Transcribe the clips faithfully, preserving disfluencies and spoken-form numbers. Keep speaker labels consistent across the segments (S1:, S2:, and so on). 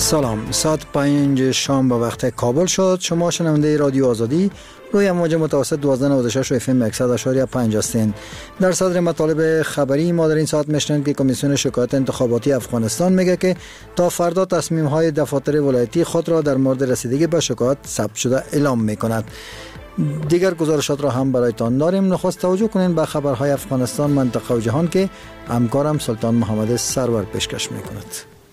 S1: سلام، ساعت پنج شام به وقت کابل شد. شما شنونده رادیو آزادی روی موج متوسط دوازده نود و شش و اف ام صد و شش و پنج هستین. در صدر مطالب خبری ما در این ساعت میشنوید که کمیسیون شکایت انتخاباتی افغانستان میگه که تا فردا تصمیم های دفاتر ولایتی خود را در مورد رسیدگی به شکایت ثبت شده اعلام میکند. دیگر گزارشات را هم برایتان داریم. نخست توجه کنین به خبرهای افغانستان، منطقه و جهان که همکارم سلطان محمد سرور پیشکش میکند.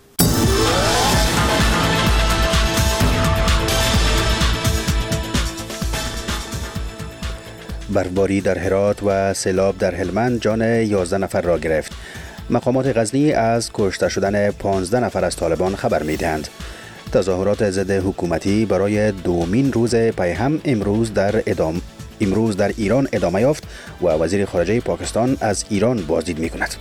S2: برفباری در هرات و سیلاب در هلمند جان یازده نفر را گرفت. مقامات غزنی از کشته شدن پانزده نفر از طالبان خبر می‌دهند. تظاهرات ضد حکومتی برای دومین روز پی هم امروز در ادام امروز در ایران ادامه یافت و وزیر خارجه پاکستان از ایران بازدید می‌کند.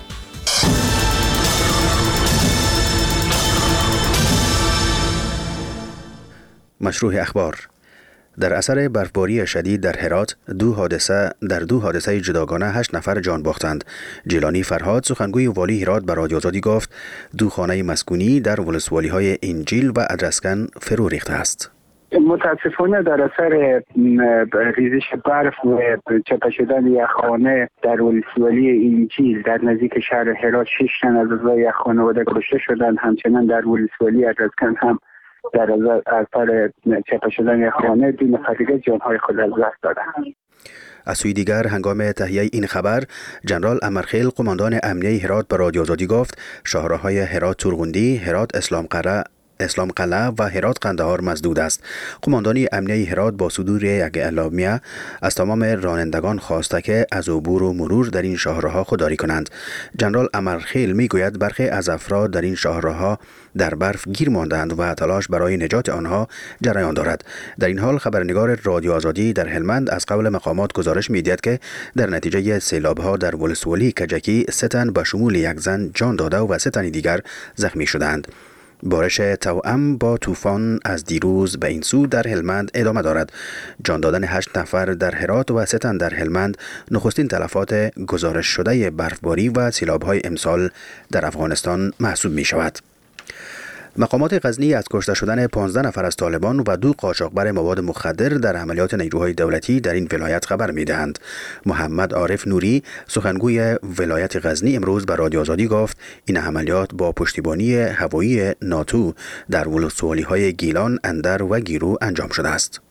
S2: مشروع اخبار. در اثر برفباری شدید در هرات دو حادثه در دو حادثه جداگانه هشت نفر جان باختند. جیلانی فرهاد سخنگوی والی هرات به رادیو آزادی گفت دو خانه مسکونی در ولسوالی های انجیل و ادرسکن فرو ریخته است.
S3: متاسفانه در اثر ریزش برف و چپه شدن یک خانه در ولسوالی انجیل در نزدیک شهر هرات شش تن از اعضای یک خانواده کشته شدند. همچنین در ولسوالی ادرسکن هم در اثر چپه شدن یک خانه دو نفر دیگر جانهای خود از دست دادند.
S2: از سوی دیگر هنگام تهیه این خبر جنرال امرخیل قماندان امنیه هرات به رادیو آزادی گفت شهرهای هرات تورغوندی، هرات اسلام قلعه اسلام قلعه و هرات قندهار مسدود است. قماندانی امنیه هرات با صدور یک اعلامیه از تمام رانندگان خواسته که از عبور و مرور در این شهرها خودداری کنند. جنرال امرخیل میگوید برخی از افراد در این شهرها در برف گیر ماندند و تلاش برای نجات آنها جریان دارد. در این حال خبرنگار رادیو آزادی در هلمند از قبل مقامات گزارش می‌دهد که در نتیجه سیلاب‌ها در ولسوالی کجکی سه تن به شمول یک زن جان داده و سه تن دیگر زخمی شدند. بارش توأم با طوفان از دیروز به این سو در هلمند ادامه دارد. جان دادن هشت نفر در هرات و سه تن در هلمند نخستین تلفات گزارش شده برفباری و سیلاب‌های امسال در افغانستان محسوب می شود. مقامات غزنی از کشته شدن پانزده نفر از طالبان و دو قاچاقبر مواد مخدر در عملیات نیروهای دولتی در این ولایت خبر می‌دهند. محمد عارف نوری سخنگوی ولایت غزنی امروز به رادیو آزادی گفت این عملیات با پشتیبانی هوایی ناتو در ولسوالی‌های گیلان، اندر و گیرو انجام شده است.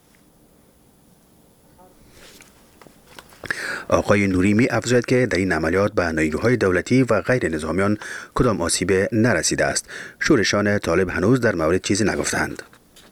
S2: آقای نوری می افزاید که در این عملیات به نیروهای دولتی و غیر نظامیان کدام آسیب نرسیده است. شورشان طالب هنوز در مورد چیزی نگفتند.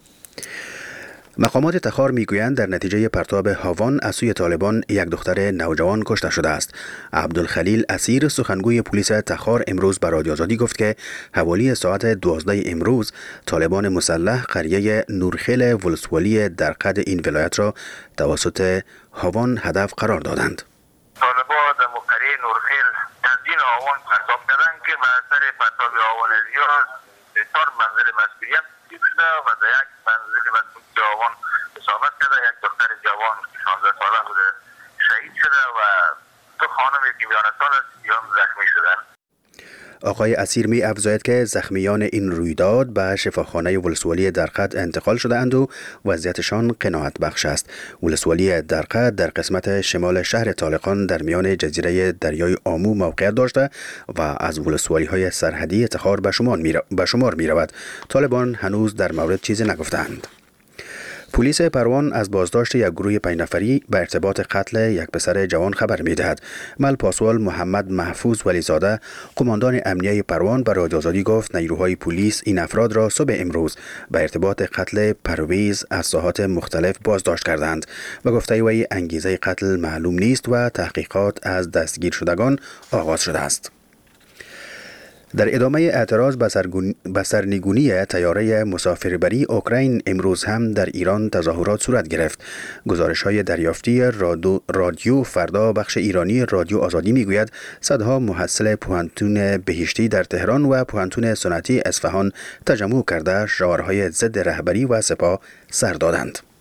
S2: مقامات تخار میگویند در نتیجه پرتاب هاوان از سوی طالبان یک دختر نوجوان کشته شده است. عبدالخلیل اسیر سخنگوی پلیس تخار امروز به رادیو آزادی گفت که حوالی ساعت دوازده امروز طالبان مسلح قریه نورخیل ولسوالی در قد این ولایت را توسط هاوان هدف قرار دادند.
S4: طالبان در قریه نورخیل چندین هاوان پرتاب کردند که به اثر پرتاب هاوان زیاد چهار منزل مسکونی شده و در یک منزل مسکونی جوان اصابت کرده. یک دختر جوان که شانزده ساله بوده شهید شده و دو خانمی که بیست سال است هم زخمی شدند.
S2: آقای اسیر می افزاید که زخمیان این رویداد به شفاخانه ولسوالی درقد انتقال شده اند و وضعیتشان قناعت بخش است. ولسوالی درقد در قسمت شمال شهر طالقان در میان جزیره دریای آمو موقعیت داشته و از ولسوالی های سرحدی تخار به شمار می رود. طالبان هنوز در مورد چیزی نگفتند. پلیس پروان از بازداشت یک گروه پنج نفری به ارتباط قتل یک پسر جوان خبر می‌دهد. مل پاسوال محمد محفوظ ولیزاده قماندان امنیه پروان به رادیو آزادی گفت نیروهای پلیس این افراد را صبح امروز به ارتباط قتل پرویز از ساحات مختلف بازداشت کردند و گفته وی انگیزه قتل معلوم نیست و تحقیقات از دستگیر شدگان آغاز شده است. در ادامه اعتراض به سرنگونی طیاره مسافربری اوکراین امروز هم در ایران تظاهرات صورت گرفت. گزارش‌های دریافتی رادیو, رادیو فردا بخش ایرانی رادیو آزادی میگوید صدها محصل پوهنتون بهشتی در تهران و پوهنتون صنعتی اصفهان تجمع کرده شعارهای ضد رهبری و سپاه سر دادند.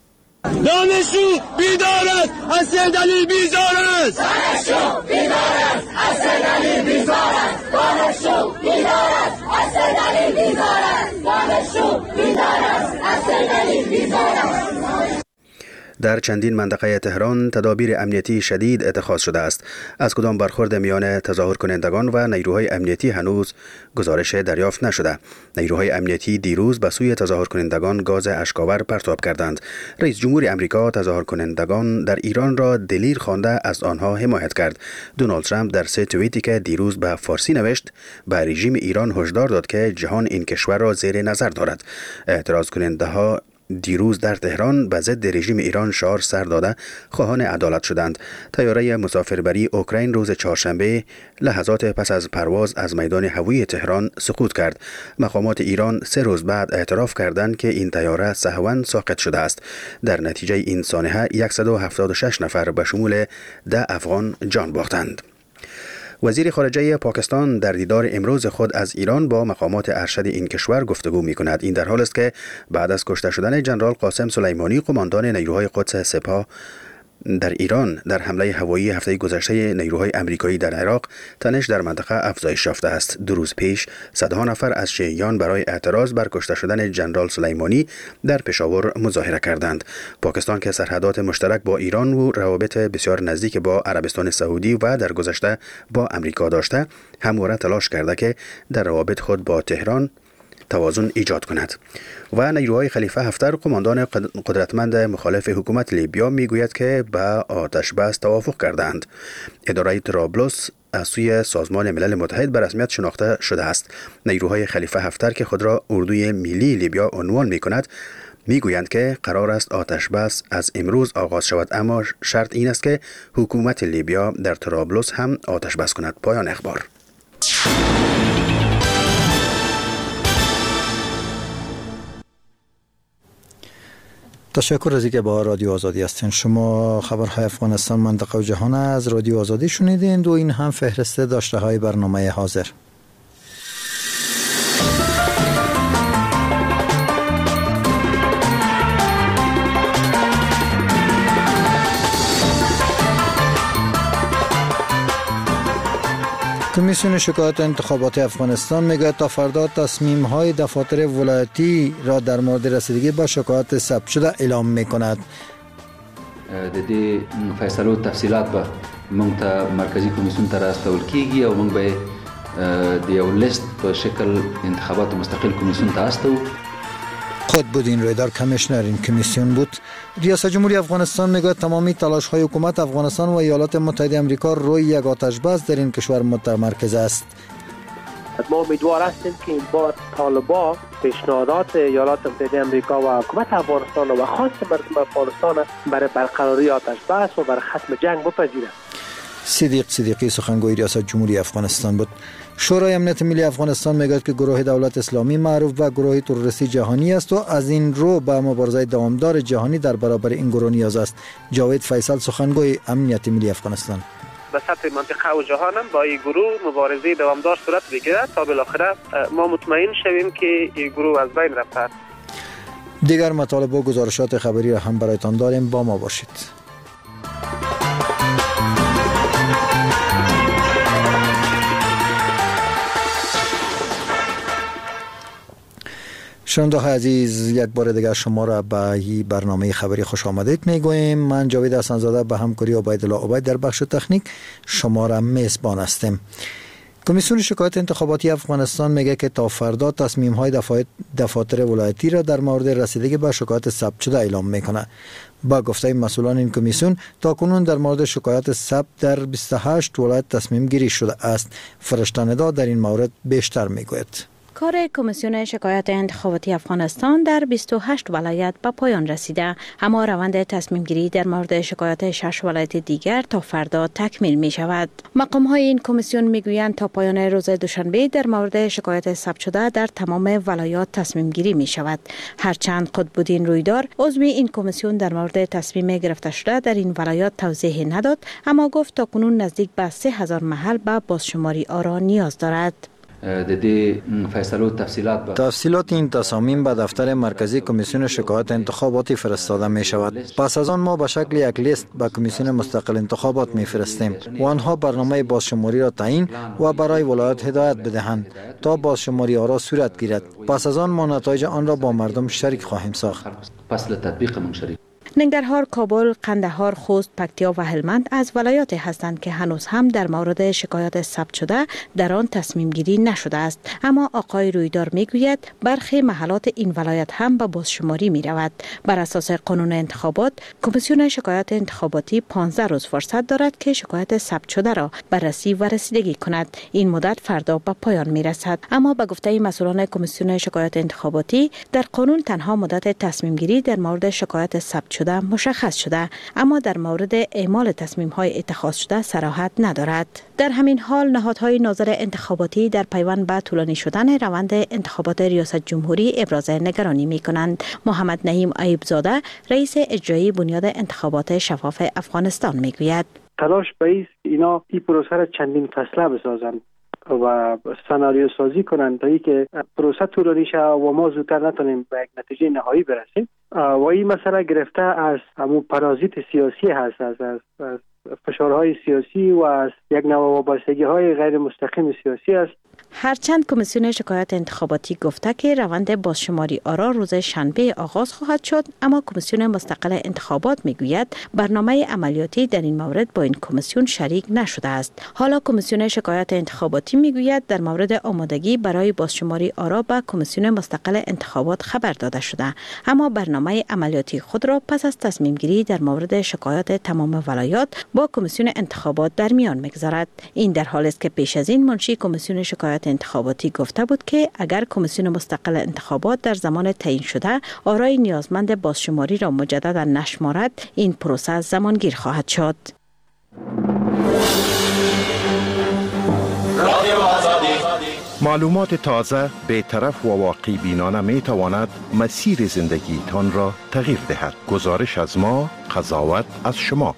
S5: دانشجو بیدار است، حسین علی بیزار است. دانشجو بیدار است، حسین علی بیزار است. دانشجو بیدار است، حسین علی بیزار است. دانشجو بیدار است، حسین علی بیزار است.
S2: در چندین منطقه تهران تدابیر امنیتی شدید اتخاذ شده است. از کدام برخورد میان تظاهر کنندگان و نیروهای امنیتی هنوز گزارش دریافت نشده. نیروهای امنیتی دیروز به سوی تظاهر کنندگان گاز اشک‌آور پرتاب کردند. رئیس جمهور امریکا تظاهر کنندگان در ایران را دلیر خوانده از آنها حمایت کرد. دونالد ترامپ در سه توییتی که دیروز به فارسی نوشت، به رژیم ایران هشدار داد که جهان این کشور را زیر نظر دارد. اعتراض کننده ها دیروز در تهران به ضد رژیم ایران شعار سر داده خواهان عدالت شدند. طیاره مسافربری اوکراین روز چهارشنبه لحظات پس از پرواز از میدان هوایی تهران سقوط کرد. مقامات ایران سه روز بعد اعتراف کردند که این طیاره سهواً ساقط شده است. در نتیجه این سانحه صد و هفتاد و شش نفر به شمول ده افغان جان باختند. وزیر خارجه پاکستان در دیدار امروز خود از ایران با مقامات ارشد این کشور گفتگو می کند. این در حال است که بعد از کشته شدن جنرال قاسم سلیمانی قماندان نیروهای قدس سپاه در ایران در حمله هوایی هفته گذشته نیروهای امریکایی در عراق، تنش در منطقه افزایش یافته است. دو روز پیش صدها نفر از شیعیان برای اعتراض بر کشته شدن جنرال سلیمانی در پشاور مظاهره کردند. پاکستان که سرحدات مشترک با ایران و روابط بسیار نزدیک با عربستان سعودی و در گذشته با امریکا داشته، همواره تلاش کرده که در روابط خود با تهران توازن ایجاد کند. و نیروهای خلیفه هفتر قماندان قدرتمند مخالف حکومت لیبیا میگوید که به آتش بس توافق کردند. اداره طرابلس از سوی سازمان ملل متحد به رسمیت شناخته شده است. نیروهای خلیفه هفتر که خود را اردوی ملی لیبیا عنوان می کند میگویند که قرار است آتش بس از امروز آغاز شود، اما شرط این است که حکومت لیبیا در طرابلس هم آتش بس کند. پایان اخبار.
S1: تشکر از اینکه با رادیو آزادی هستین. شما خبرهای افغانستان، منطقه و جهان از رادیو آزادی شنیدین و این هم فهرست داشته های برنامه حاضر. کمیسیون شکایات انتخاباتی افغانستان میگه تا فردا تصمیم های دفاتر ولایتی را در مورد رسیدگی با شکایات ثبت شده اعلام میکند.
S6: د دې فیصلو تفصیلات به موږ ته مرکزی کمیسیون ته راستول کیږي او موږ به د یو لیست په شکل انتخابات مستقل کمیسیون ته استو.
S1: خود بودین رویدار کمیشنر این کمیسیون بود. ریاست جمهوری افغانستان میگه تمامی تلاش های حکومت افغانستان و ایالات متحده آمریکا روی یک آتش بس در این کشور متمرکز است.
S7: ما امیدوار هستیم که این بار طالبان پیشنهادات ایالات متحده آمریکا و حکومت افغانستان و خاص مردم افغانستان برای برقراری آتش بس و برای ختم جنگ بپذیرند.
S1: صدیق صدیقی سخنگوی ریاست جمهوری افغانستان بود. شورای امنیت ملی افغانستان میگوید که گروه دولت اسلامی معروف به گروه تروریستی جهانی است و از این رو به مبارزه دوامدار جهانی در برابر این گروه نیاز است. جاوید فیصل سخنگوی امنیت ملی افغانستان:
S7: به سطح منطقه و جهان هم با این گروه مبارزه دوامدار صورت بگیرد تا بالاخره ما مطمئن شویم که این گروه از بین رفته.
S1: دیگر مطالب و گزارشات خبری را هم برایتان داریم، با ما باشید. شنونده عزیز، یک بار دیگر شما را به این برنامه خبری خوش آمدید میگویم. من جاوید حسن‌زاده به همکاری عبیدالله عبید در بخش تکنیک شما را میزبان هستیم. کمیسیون شکایات انتخاباتی افغانستان میگه که تا فردا تصمیم های دفاتر ولایتی را در مورد رسیدگی به شکایات ثبت شده اعلام میکنه. با گفته مسئولان این کمیسیون تاکنون در مورد شکایات ثبت در بیست و هشت ولایت تصمیم گیری شده است. فرشته‌ندا در این مورد بیشتر میگوید.
S8: کار کمیسیون شکایات انتخاباتی افغانستان در بیست و هشت ولایت به پایان رسیده، اما روند تصمیم گیری در مورد شکایات شش ولایت دیگر تا فردا تکمیل می شود. مقام های این کمیسیون می گویند تا پایان روز دوشنبه در مورد شکایات ثبت شده در تمام ولایات تصمیم گیری می شود. هرچند قطب‌الدین رویدار عضو این کمیسیون در مورد تصمیم گرفته شده در این ولایات توضیح نداد، اما گفت تا کنون نزدیک به سه هزار محل به بازشماری آرا نیاز دارد.
S6: د دې فیصلو تفصیلات با
S1: تفصیلات این تصامیم به دفتر مرکزی کمیسیون شکایات انتخاباتی فرستاده می شود. پس از آن ما به شکل یک لیست به کمیسیون مستقل انتخابات می فرستیم و آنها برنامه بازشماری را تعیین و برای ولایت هدایت بدهند تا بازشماری آرا صورت گیرد. پس از آن ما نتایج آن را با مردم شریک خواهیم ساخت.
S6: پس لتطبیق من شریک.
S8: ننگرهار، کابل، قندهار، خوست، پکتیا و هلمند از ولایاتی هستند که هنوز هم در مورد شکایات ثبت شده در آن تصمیم گیری نشده است. اما آقای رویدار میگوید برخی محلات این ولایت هم به بازشماری می رود. بر اساس قانون انتخابات، کمیسیون شکایات انتخاباتی پانزده روز فرصت دارد که شکایت ثبت شده را بررسی و رسیدگی کند. این مدت فردا به پایان می رسد. اما به گفته مسئولان کمیسیون شکایات انتخاباتی، در قانون تنها مدت تصمیم گیری در مورد شکایات ثبت شده مشخص شده، اما در مورد اعمال تصمیم های اتخاذ شده صراحت ندارد. در همین حال نهادهای ناظر انتخاباتی در پیوند به طولانی شدن روند انتخابات ریاست جمهوری ابراز نگرانی می کنند. محمد نعیم ایوب زاده، رئیس اجرایی بنیاد انتخابات شفاف افغانستان می گوید
S7: تلاش به است اینا این پروسه را چندین فصله بسازند و سناریو سازی کنند تا اینکه پروسه طولانی شود و ما زودتر نتونیم به یک نتیجه نهایی برسیم. و این مسئله گرفته از همون پارازیت سیاسی هست، از, از, از فشارهای سیاسی و از یک نوع وابستگی های غیر مستقیم سیاسی است.
S8: هرچند کمیسیون شکایات انتخاباتی گفته که روند بازشماری آرا روز شنبه آغاز خواهد شد، اما کمیسیون مستقل انتخابات میگوید برنامه عملیاتی در این مورد با این کمیسیون شریک نشده است. حالا کمیسیون شکایات انتخاباتی میگوید در مورد آمادگی برای بازشماری آرا به کمیسیون مستقل انتخابات خبر داده شده، اما برنامه عملیاتی خود را پس از تصمیم گیری در مورد شکایات تمام ولایات با کمیسیون انتخابات در میان میگذارد. این در حالی است که پیش از این منشی کمیسیون شکایات انتخاباتی گفته بود که اگر کمیسیون مستقل انتخابات در زمان تعیین شده آرای نیازمند بازشماری را مجددا نشمارد، این پروسه زمانگیر خواهد شد.
S9: معلومات تازه، بی‌طرف و واقعی بینانه می تواند مسیر زندگی تان را تغییر دهد. گزارش از ما، قضاوت از شما.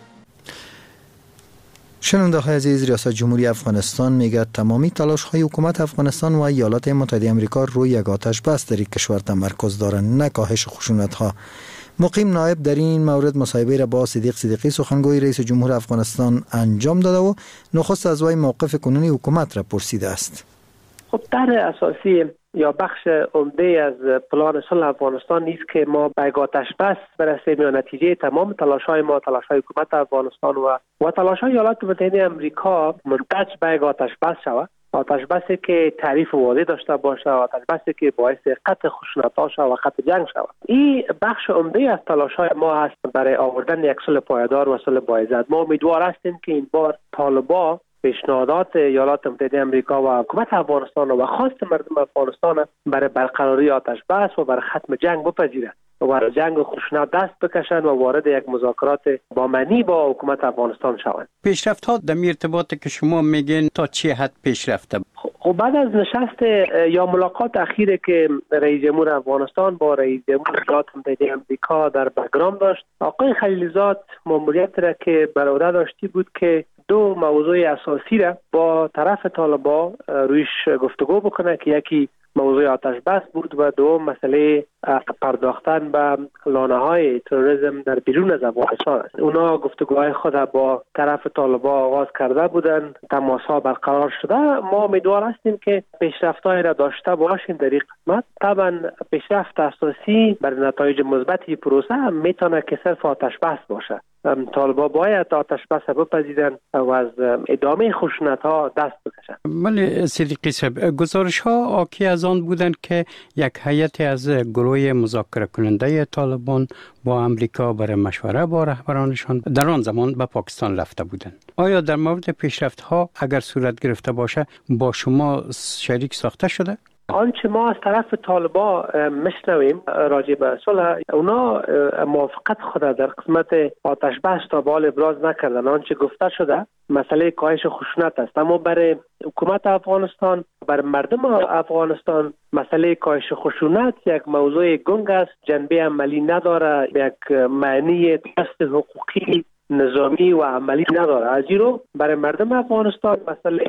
S1: شنونده های عزیز، ریاست جمهوری افغانستان میگه تمامی تلاش های حکومت افغانستان و ایالات متحده آمریکا روی یک آتش بس در این کشور تمرکز دارند، نه کاهش خشونت ها. مقیم نایب در این مورد مصاحبه را با صدیق صدیقی سخنگوی رئیس جمهور افغانستان انجام داده و نخست از وی موقف کنونی حکومت را پرسیده است.
S7: خب در اساسی یا بخش عمده از پلان صلح افغانستان نیست که ما به آتش بس برسیم یا نتیجه تمام تلاش‌های ما، تلاش‌های حکومت افغانستان و و تلاش‌های ایالات متحده آمریکا منتج به آتش بس شود. آتش بسی که تعریف واضح داشته باشه، آتش بسی که باعث قطع خشونت‌ها شود و قطع جنگ شود. این بخش عمده از تلاش‌های ما است برای آوردن یک صلح پایدار و صلح باعزت. ما امیدوار هستیم که این بار طالبان پیشنهادات ایالات متحده آمریکا و حکومت افغانستان و خواست مردم افغانستان برای برقراری آتش بس و برای ختم جنگ بپذیرند و برای جنگ و خشونت دست بکشند و وارد یک مذاکرات با معنی با حکومت افغانستان شوند.
S10: پیشرفت‌ها در ارتباط که شما میگین تا چه حد پیشرفته؟
S7: خب بعد از نشست یا ملاقات اخیری که رئیس جمهور افغانستان با رئیس جمهور ایالات متحده آمریکا در بگرام داشت، آقای خلیلزاد ماموریت را که بر عهده داشتی بود که دو موضوع اساسی را با طرف طالبان رویش گفتگو بکنه که یکی موضوع آتش بس بود و دو مسئله پرداختن به لانه‌های تروریسم در بیرون از افغانستان است. اونا گفتگوهای خود با طرف طالبان آغاز کرده بودند، تماس‌ها برقرار شده. ما امیدوار هستیم که پیشرفت‌هایی را داشته باشیم در این قسمت. طبعا پیشرفت اساسی برای نتایج مثبت این پروسه میتونه که صرف آتش بس باشه. طالبان باید آتش بس بپذیرند و از ادامه خشونت‌ها دست بکشند.
S10: ولی صدیقی صاحب، گزارش‌ها حاکی از آن بودند که یک هیئت از گروه مذاکره کننده طالبان با امریکا برای مشوره با رهبرانشان در آن زمان به پاکستان رفته بودند. آیا در مورد پیشرفت‌ها اگر صورت گرفته باشه با شما شریک ساخته شده؟
S7: آنچه ما از طرف طالبان میشنویم راجع به صلح، اونا موافقت خود در قسمت آتش بس تا به حال ابراز نکردن. آنچه گفته شده مسئله کاهش خشونت است، اما برای حکومت افغانستان، برای مردم افغانستان مسئله کاهش خشونت یک موضوع گنگ است، جنبه عملی نداره، یک معنی دست حقوقی نظامی و عملی نداره. از این رو برای مردم افغانستان مسئله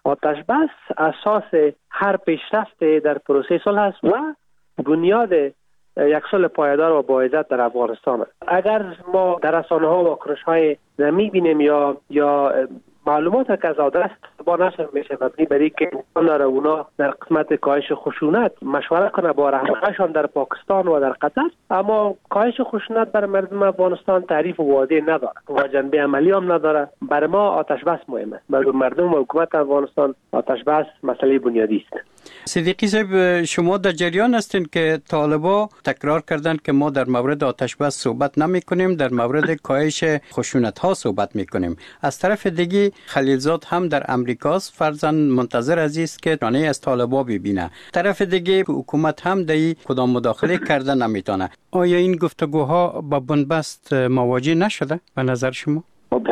S7: آتش بس اساس هر پیشرفت در پروسه صلح است و بنیاد یک صلح پایدار و با عزت در افغانستان است. اگر ما در رسانه‌ها واکنش های می‌بینیم یا یا معلومات که از آدرس با نشر میشه مبنی بر اینکه داره اونا در قسمت کاهش خشونت مشوره کنه با رهبرانشان در پاکستان و در قطر، اما کاهش خشونت بر مردم افغانستان تعریف واضح نداره و جنبه عملی هم نداره. برای ما آتش بس مهمه. برای مردم و حکومت افغانستان آتش بس مسئله بنیادی است.
S10: صدیقی صاحب، شما در جریان هستین که طالبا تکرار کردن که ما در مورد آتش بس صحبت نمی کنیم، در مورد کاهش خشونت ها صحبت می کنیم. از طرف دیگه خلیلزاد هم در امریکاست، فرضاً منتظر است که رانه از طالبا ببینه. طرف دیگه حکومت هم در کدام مداخله کرده نمیتونه. آیا این گفتگوها با بنبست مواجه نشده به نظر شما؟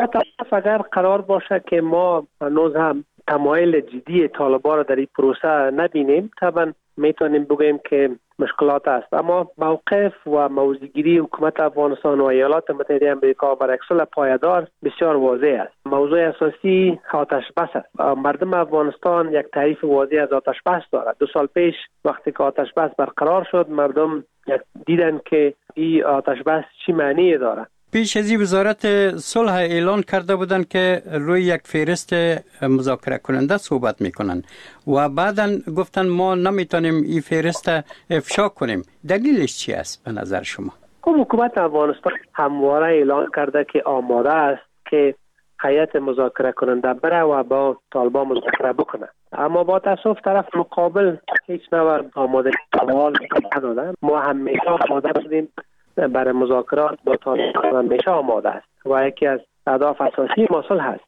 S7: اگر قرار باشه که ما هنوز هم تمایل جدی طالبان را در این پروسه نبینیم، طبعا میتونیم بگوییم که مشکلات است، اما موقف و موضع‌گیری حکومت افغانستان و ایالات متحده آمریکا برای یک صلح پایدار بسیار واضح است. موضوع اساسی آتش بس است. مردم افغانستان یک تعریف واضح از آتش بس دارد. دو سال پیش وقتی که آتش بس برقرار شد، مردم دیدن که این آتش بس چی معنی دارد.
S10: پیش از این وزارت صلح اعلان کرده بودند که روی یک فهرست مذاکره کننده صحبت میکنن و بعداً گفتن ما نمیتونیم این فهرست افشا کنیم. دلیلش چی است به نظر شما؟
S7: حکومت افغانستان همواره اعلان کرده که آماده است که هیئت مذاکره کننده بره و با طالبان مذاکره بکنه، اما با تاسف طرف مقابل هیچ نوع آماده ندادن. ما همیشه آماده بودیم برای مذاکرات با طالبان، همیشه آماده است و یکی از اهداف اساسی ما صلح است.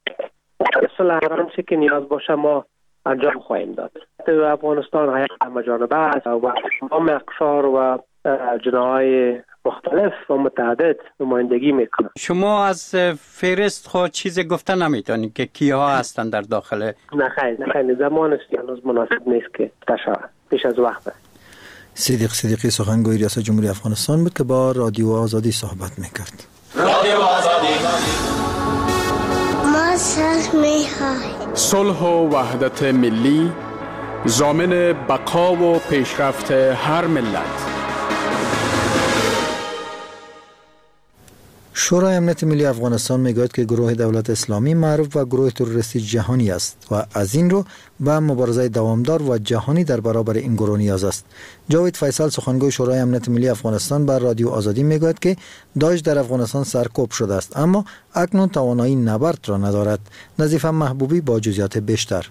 S7: صلح هر چه که نیاز باشه ما انجام خواهیم داد. افغانستان هیئت همه‌جانبه است و تمام اقشار و جناح‌های مختلف و متعدد نمایندگی میکنه.
S10: شما از فهرست خود چیز گفته نمیتونید که کیها هستن در داخل؟
S7: نه خیر، نه خیر، زمانش هنوز مناسب نیست که تشا پیش از وقت است.
S1: صدیق صدیقی سخنگوی ریاست جمهوری افغانستان بود که با رادیو آزادی صحبت میکرد.
S5: رادیو آزادی ما صلح میخواهیم.
S11: صلح و وحدت ملی ضامن بقا و پیشرفت هر ملت.
S1: شورای امنیت ملی افغانستان میگوید که گروه دولت اسلامی معروف و گروه تروریستی جهانی است و از این رو به مبارزه دوامدار و جهانی در برابر این گروه نیاز است. جاوید فیصل سخنگوی شورای امنیت ملی افغانستان بر رادیو آزادی میگوید که داعش در افغانستان سرکوب شده است، اما اکنون توانایی نبرد را ندارد. نظیفه محبوبی با جزئیات بیشتر.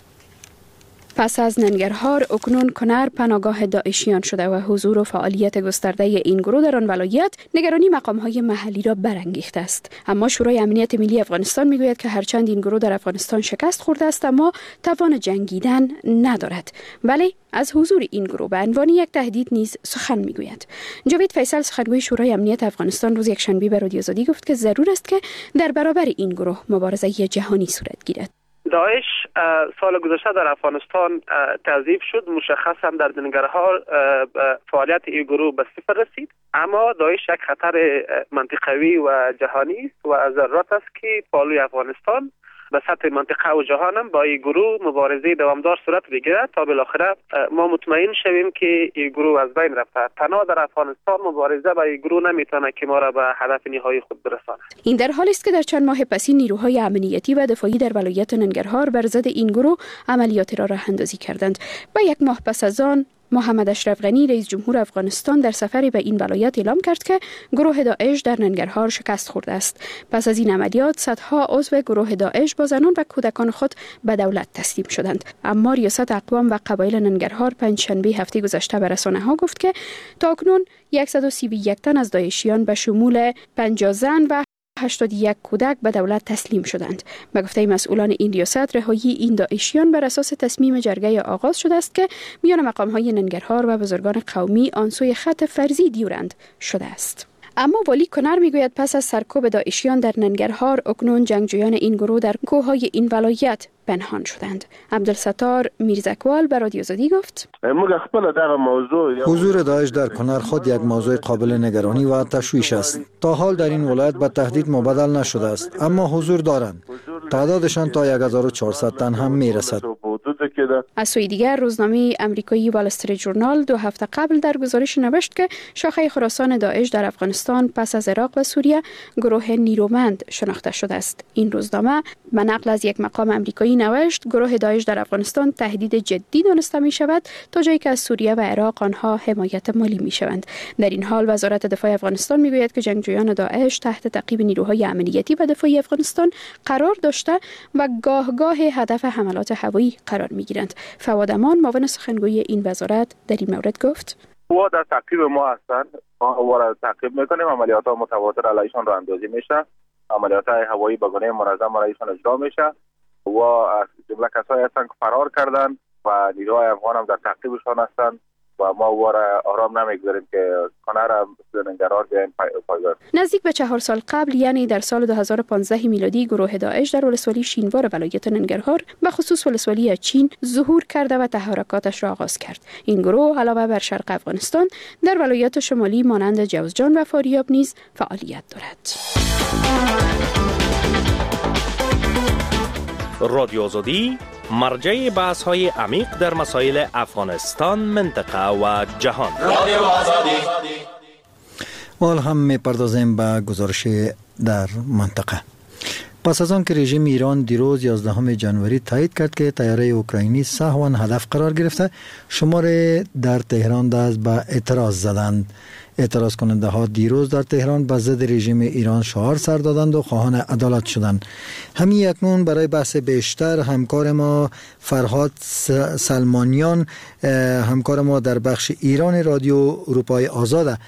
S12: پس از ننگرهار، اکنون کنر پناهگاه داعشیان شده و حضور و فعالیت گسترده این گروه در آن ولایت نگرانی مقام‌های محلی را برانگیخته است. اما شورای امنیت ملی افغانستان میگوید که هرچند این گروه در افغانستان شکست خورده است، اما توان جنگیدن ندارد. ولی از حضور این گروه به عنوان یک تهدید نیز سخن میگوید. جاوید فیصل سخنگوی شورای امنیت افغانستان روز یکشنبه به رادیو آزادی گفت که ضرور است که در برابر این گروه مبارزه جهانی صورت گیرد.
S7: داعش سال گذشته در افغانستان تضعیف شد، مشخص هم در ننگرهار فعالیت این گروه به صفر رسید، اما داعش یک خطر منطقوی و جهانی است و ضرورت است که پالوی افغانستان به سطح منطقه و جهان هم با این گروه مبارزه دوامدار صورت بگیرد تا بالاخره ما مطمئن شویم که این گروه از بین رفته. تنها در افغانستان مبارزه با این گروه نمیتونه که ما را به هدف نهایی خود برساند.
S12: این در حالی است که در چند ماه پس نیروهای امنیتی و دفاعی در ولایت ننگرهار بر ضد این گروه عملیات را راه اندازی کردند و یک ماه پس از آن محمد اشرف غنی رئیس جمهور افغانستان در سفری به این ولایت اعلام کرد که گروه داعش در ننگرهار شکست خورده است. پس از این عملیات صدها عضو گروه داعش با زنان و کودکان خود به دولت تسلیم شدند. اما ریاست اقوام و قبایل ننگرهار پنجشنبه هفته گذشته به رسانه‌ها گفت که تاکنون صد و سی و یک تن از داعشیان به شمول پنجاه زن و هشتاد و یک کودک به دولت تسلیم شدند. به گفته مسئولان این ریاست، رهایی این داعشیان بر اساس تصمیم جرگه آغاز شده است که میان مقام‌های ننگرهار و بزرگان قومی آن سوی خط فرضی دیورند شده است. اما والی کنر میگوید پس از سرکوب داعشیان در ننگرهار، اکنون جنگجویان این گروه در کوههای این ولایت پنهان شدند. عبدالستار میرزکوال به رادیو آزادی گفت:
S1: حضور داعش در کنر خود یک موضوع قابل نگرانی و تشویش است. تا حال در این ولایت به تهدید مبدل نشده است، اما حضور دارند. تعدادشان تا هزار و چهارصد تن هم میرسد.
S12: از سوی دیگر روزنامه امریکایی وال استریت ژورنال دو هفته قبل در گزارش نوشت که شاخه خراسان داعش در افغانستان پس از عراق و سوریه گروه نیرومند شناخته شده است. این روزنامه به نقل از یک مقام امریکایی نوشت گروه داعش در افغانستان تهدید جدی دانسته می شود تا جایی که از سوریه و عراق آنها حمایت مالی می شوند. در این حال وزارت دفاع افغانستان می گوید که جنگجویان داعش تحت تعقیب نیروهای امنیتی و دفاعی افغانستان قرار داشته و گاه گاه هدف حملات هوایی قرار می گیرند. فواد امان معاون سخنگوی این وزارت در این مورد گفت:
S13: او در تعقیب ما هستند، ما او را تعقیب میکنیم، عملیات ها متواتر علیشان را اندازی میشه، عملیات های هوایی به گونه منظم علیشان اجرا میشه و از جمله کسایی هستند که فرار کردند و نیروهای افغان هم در تعقیبشان هستند و ما او را آرام نمیگذاریم که کنه را ننگرهار بیاین پایگاه.
S12: نزدیک به چهار سال قبل یعنی در سال دو هزار و پانزده میلادی گروه داعش در ولسوالی شینوار ولایت ننگرهار به خصوص ولسوالی چین ظهور کرده و تحرکاتش را آغاز کرد. این گروه علاوه بر شرق افغانستان در ولایات شمالی مانند جوزجان و فاریاب نیز فعالیت دارد.
S14: رادیو آزادی مرجع بحث های عمیق در مسائل افغانستان، منطقه و جهان. رادیو آزادی.
S1: حال هم میپردازیم به گزارش در منطقه. پس از آن که رژیم ایران دیروز یازدهم ژانویه تایید کرد که طیاره اوکراینی سهوا هدف قرار گرفته، شماره در تهران دست به اعتراض زدند. اعتراض کننده ها دیروز در تهران به ضد رژیم ایران شعار سر دادند و خواهان عدالت شدند. همین اکنون برای بحث بیشتر همکار ما فرهاد سلمانیان، همکار ما در بخش ایران رادیو اروپای آزاد،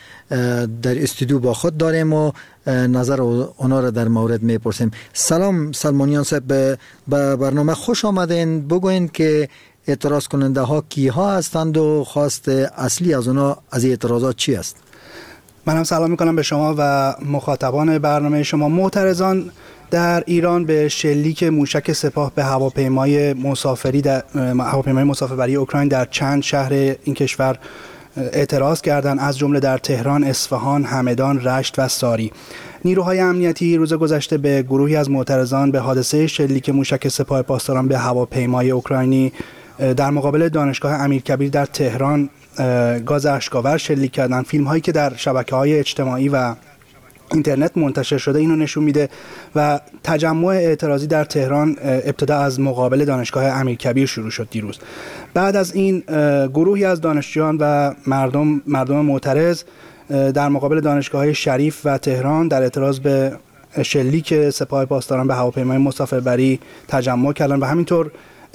S1: در استودیو با خود داریم و نظر اونا را در مورد میپرسیم. سلام سلمانیان صاحب، به برنامه خوش آمدین. بگوین که اعتراض کننده ها کی ها هستند و خواست اصلی از اونا از اعتراضات چی است؟
S15: منم سلام میکنم به شما و مخاطبان برنامه شما. معترضان در ایران به شلیک موشک سپاه به هواپیمای مسافری در هواپیمای مسافربری اوکراین در چند شهر این کشور اعتراض کردند، از جمله در تهران، اصفهان، همدان، رشت و ساری. نیروهای امنیتی روز گذشته به گروهی از معترضان به حادثه شلیک موشک سپاه پاسداران به هواپیمای اوکراینی در مقابل دانشگاه امیرکبیر در تهران گاز اشک‌آور شلیک کردن. فیلم هایی که در شبکه‌های اجتماعی و اینترنت منتشر شده اینو نشون میده و تجمع اعتراضی در تهران ابتدا از مقابل دانشگاه امیرکبیر شروع شد دیروز. بعد از این گروهی از دانشجویان و مردم مردم معترض در مقابل دانشگاه‌های شریف و تهران در اعتراض به شلیک سپاه پاسداران به هواپیمای مسافربری تجمع کردند و همینطور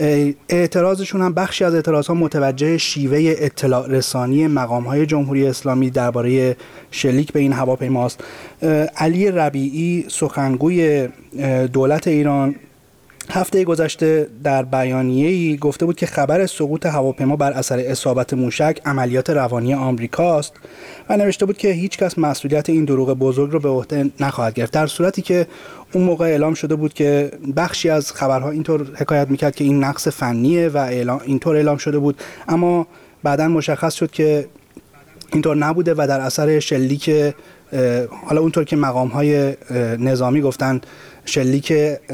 S15: اعتراضشون هم بخشی از اعتراضها متوجه شیوه اطلاع رسانی مقام‌های جمهوری اسلامی درباره شلیک به این هواپیماست. علی ربیعی سخنگوی دولت ایران هفته گذشته در بیانیه‌ای گفته بود که خبر سقوط هواپیما بر اثر اصابت موشک عملیات روانی آمریکاست و نوشته بود که هیچ کس مسئولیت این دروغ بزرگ رو به عهده نخواهد گرفت، در صورتی که اون موقع اعلام شده بود که بخشی از خبرها اینطور حکایت میکرد که این نقص فنیه و اعلام اینطور اعلام شده بود، اما بعداً مشخص شد که اینطور نبوده و در اثر شلیک، حالا اونطور که مقام‌های نظامی گفتند، شلیک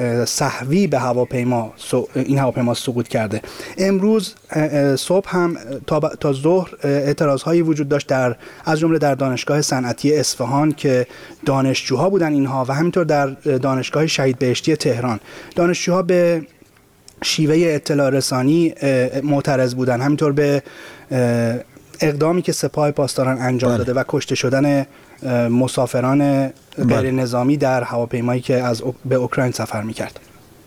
S15: سهوی به هواپیما این هواپیما سقوط کرده. امروز صبح هم تا, تا ظهر اعتراض‌هایی وجود داشت در از جمله در دانشگاه صنعتی اصفهان که دانشجوها بودن اینها و همینطور در دانشگاه شهید بهشتی تهران. دانشجوها به شیوه اطلاع رسانی معترض بودن، همینطور به اقدامی که سپاه پاسداران انجام داده و کشته شدن مسافران غیر نظامی در هواپیمایی که از به اوکراین سفر می‌کرد.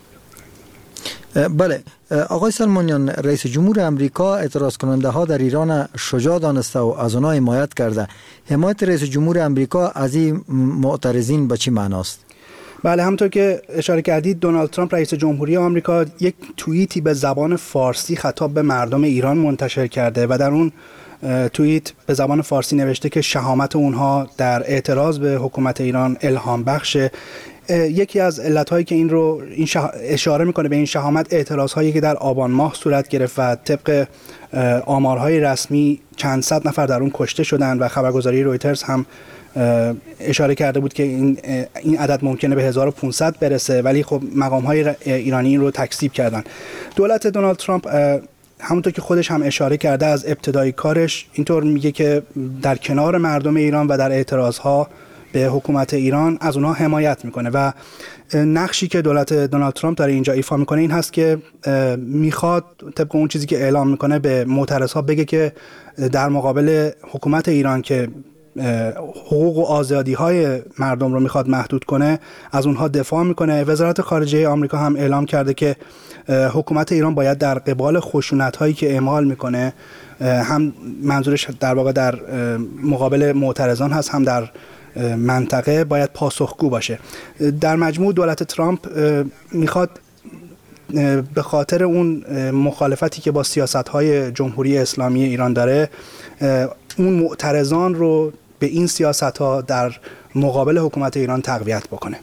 S1: بله آقای سلمانیان، رئیس جمهور امریکا اعتراض کننده ها در ایران شجاع دانسته و از آنها حمایت کرده. حمایت رئیس جمهور امریکا از این معترضین به چی معناست؟
S15: بله، همونطور که اشاره کردید دونالد ترامپ رئیس جمهوری آمریکا یک توییتی به زبان فارسی خطاب به مردم ایران منتشر کرده و در اون توییت به زبان فارسی نوشته که شهامت اونها در اعتراض به حکومت ایران الهام بخشه. یکی از علتهایی که این رو این شه... اشاره میکنه به این شهامت اعتراض هایی که در آبان ماه صورت گرفت و طبق آمارهای رسمی چند صد نفر در اون کشته شدند و خبرگزاری رویترز هم اشاره کرده بود که این این عدد ممکنه به هزار و پانصد برسه، ولی خب مقام‌های ایرانی این رو تکذیب کردن. دولت دونالد ترامپ همونطور که خودش هم اشاره کرده از ابتدای کارش اینطور میگه که در کنار مردم ایران و در اعتراضها به حکومت ایران از اونها حمایت میکنه و نقشی که دولت دونالد ترامپ داره اینجا ایفا میکنه این هست که میخواد طبق اون چیزی که اعلام میکنه به معترضها بگه که در مقابل حکومت ایران که حقوق و آزادی های مردم رو میخواد محدود کنه از اونها دفاع میکنه. وزارت خارجه آمریکا هم اعلام کرده که حکومت ایران باید در قبال خشونت هایی که اعمال میکنه، هم منظورش در واقع در مقابل معترضان هست هم در منطقه، باید پاسخگو باشه. در مجموع دولت ترامپ میخواد به خاطر اون مخالفتی که با سیاست‌های جمهوری اسلامی ایران داره اون معترضان رو به این سیاست‌ها در مقابل حکومت ایران تقویت بکنه.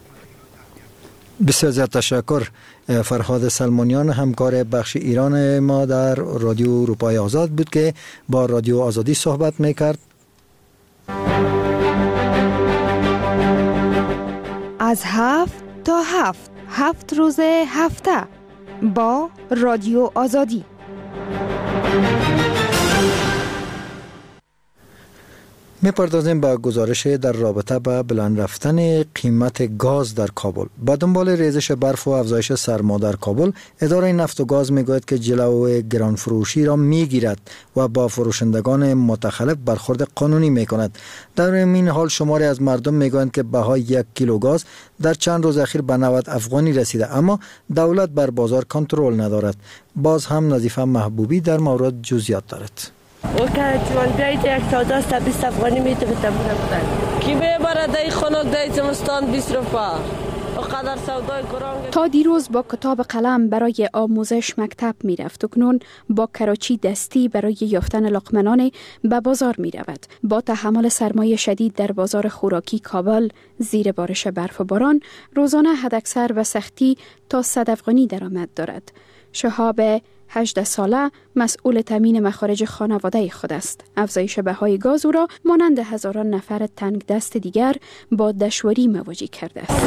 S1: بسیار زیاد تشکر. فرهاد سلمانیان همکار بخش ایران ما در رادیو اروپای آزاد بود که با رادیو آزادی صحبت میکرد.
S16: از هفت تا هفت هفت روز هفته با رادیو آزادی.
S1: می‌پردازیم به گزارش در رابطه با بلند رفتن قیمت گاز در کابل. با دنبال ریزش برف و افزایش سرما در کابل، اداره نفت و گاز میگوید که جلو گران فروشی را میگیرد و با فروشندگان متخلف برخورد قانونی میکند. در این حال شماری از مردم میگویند که بهای یک کیلو گاز در چند روز اخیر به نود افغانی رسیده، اما دولت بر بازار کنترل ندارد. باز هم نظیفه محبوبی در مورد جزئیات دارد.
S17: او که جوان بیایید یک تازه است بیست افغانی میده به تمونه بودن کی ببره دای خنک دای زمستان بیست روپا اقدر سودای گرانگ.
S12: تا دیروز با کتاب قلم برای آموزش مکتب می رفت و کنون با کراچی دستی برای یافتن لقمه‌نان به بازار می رود. با تحمل سرمایه شدید در بازار خوراکی کابل زیر بارش برف و باران روزانه حداکثر و سختی تا صد افغانی درآمد دارد. شهاب هجده ساله مسئول تامین مخارج خانواده خود است. افزایش بهای گاز او را مانند هزاران نفر تنگ دست دیگر با دشواری مواجه کرده است.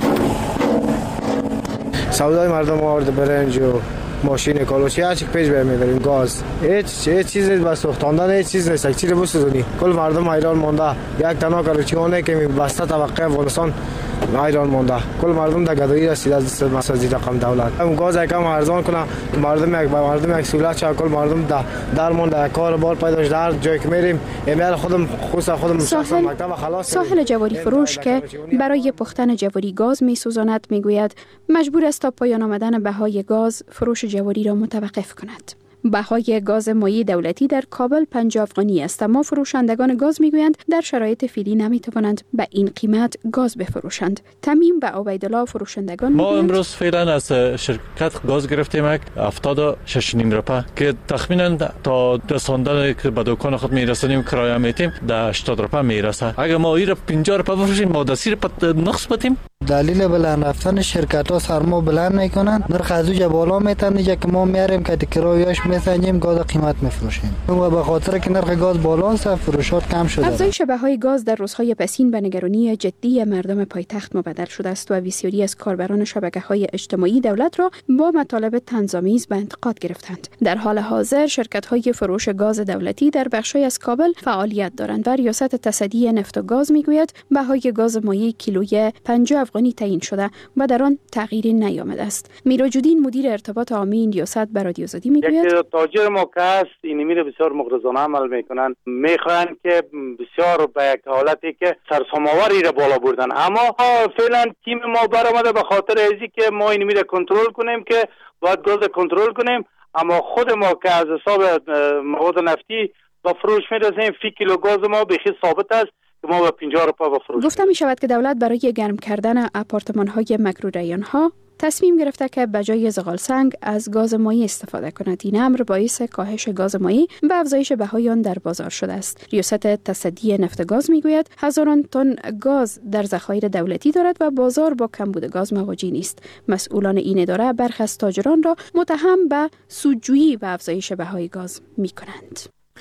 S18: سودای مردم آورده برنج و ماشین کالوچی هر چی پیش برمی‌داریم گاز هیچ هیچ چیزی بس سوختاندن هیچ چیز نیست. چیزی بسوزونی کل مردم حیران مونده. یک تنها کالوچیونه که بسته طبقه افغانستان حیران مونده. کل مردم در گدایی رسید از دست مسازی رقم دولت. هم گاز یکم ارزان کنه مردم یک مردم یک سهولت چه کل مردم در در مونده کار بار پیداش در جایی که میریم ایمیل خودم خصوصا خودم
S12: ساحل
S18: مکتب خلاص.
S12: ساحل جواری فروش که برای پختن جواری گاز میسوزاند میگوید مجبور است تا پایان آمدن بهای گاز فروش جواری را متوقف کند. بهای گاز مایع دولتی در کابل پنجاه افغانی است، اما فروشندگان گاز میگویند در شرایط فعلی نمیتوانند به این قیمت گاز بفروشند. تمیم و عبیدالله فروشندگان
S19: ما
S12: میگویند
S19: امروز فعلا از شرکت گاز گرفتیم هفتاد و شش و نیم روپه که تخمینا تا رساندن که به دکان خود میرسونیم کرایه میتیم در هشتاد روپه میرسه. اگه ما این پنجاه روپه بفروشیم ما دسی روپه نقص بدیم.
S20: دلیل بلند رفتن شرکت ها سرما بلند میکنن، نرخ از اوج بالا میتونه که ما میاریم که کرایه‌اش میسنجیم گاز قیمت میفروشیم و به خاطر که نرخ گاز بالا است فروشات کم شده.
S12: افزایش بهای گاز در روزهای پسین به نگرانی جدی مردم پایتخت مبدل شده است و بسیاری از کاربران شبکه‌های اجتماعی دولت را با مطالب طنزآمیز به انتقاد گرفتند. در حال حاضر شرکت‌های فروش گاز دولتی در بخشی از کابل فعالیت دارند و ریاست تصدی نفت و گاز میگوید بهای گاز مایع کیلوی پنجاه افغانی تعیین شده و در آن تغییری نیامده است. میراجودین مدیر ارتباط عامی این ریاست به رادیو آزادی میگوید
S21: تاجر ما که است این میره بسیار مغرضانه عمل میکنن، میخواهند که بسیار به یک حالتی که سرسام‌آوری را بالا بردن، اما فعلا تیم ما برآمده به خاطر ازی که ما این میره کنترل کنیم که باید گاز کنترل کنیم، اما خود ما که از حساب مواد نفتی با فروش میرسیم فی کیلو گاز ما بخی ثابت است که ما با پنجاه روپا بفروشیم.
S12: گفته می شود که دولت برای گرم کردن آپارتمان های مکروریان ها تصمیم گرفته که بجای زغال سنگ از گاز مایع استفاده کند. این امر باعث کاهش گاز مایع و افزایش بهای آن در بازار شده است. ریاست تصدی نفت گاز میگوید هزاران تن گاز در ذخایر دولتی دارد و بازار با کمبود گاز مواجه نیست. مسئولان این اداره برخی از تاجران را متهم به سودجویی و افزایش بهای گاز میکنند.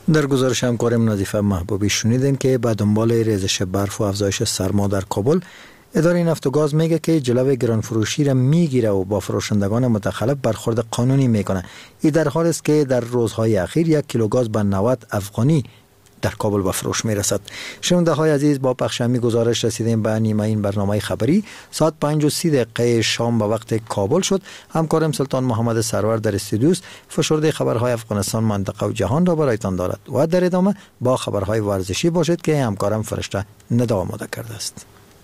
S1: در گزارش همکارم نظیفه محبوبی شنیدیم که به دنبال ریزش برف و افزایش سرما در کابل، اداره نفت و گاز میگه که جلوی گران فروشی را میگیره و با فروشندگان متخلف برخورد قانونی میکنه. این در حالی است که در روزهای اخیر یک کیلو گاز به نود افغانی در کابل به فروش میرسد. شنونده های عزیز، با پخش همین گزارش رسیدیم به نیمه این برنامه خبری. ساعت پنج و سی دقیقه شام به وقت کابل شد. همکارم سلطان محمد سرور در استودیوست فشرده خبرهای افغانستان، منطقه و جهان را برایتان دارد و در ادامه با خبرهای ورزشی باشید که همکارم فرشته ندا آماده کرده است.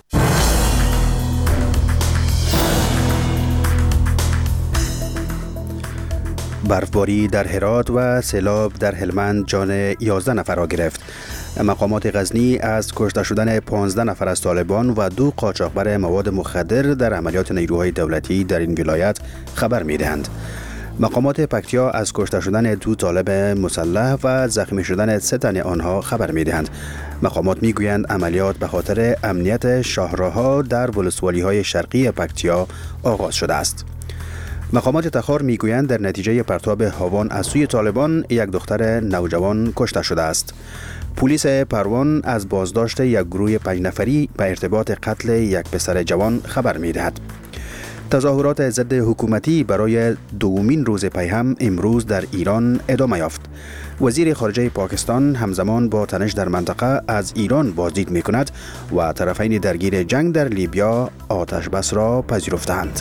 S2: برفباری در هرات و سیلاب در هلمند جان یازده نفر را گرفت. مقامات غزنی از کشته شدن پانزده نفر از طالبان و دو قاچاقبر مواد مخدر در عملیات نیروهای دولتی در این ولایت خبر می‌دهند. مقامات پکتیا از کشته شدن دو طالب مسلح و زخمی شدن سه تن آنها خبر می‌دهند. مقامات می‌گویند عملیات به خاطر امنیت شاهراه‌ها در ولسوالی‌های شرقی پکتیا آغاز شده است. مقامات تخار میگویند در نتیجه پرتاب هاوان از سوی طالبان یک دختر نوجوان کشته شده است. پلیس پروان از بازداشت یک گروه پنج نفری به ارتباط قتل یک پسر جوان خبر میدهد. تظاهرات ضد حکومتی برای دومین روز پی هم امروز در ایران ادامه یافت. وزیر خارجه پاکستان همزمان با تنش در منطقه از ایران بازدید میکند و طرفین درگیر جنگ در لیبیا آتش بس را پذیرفتند.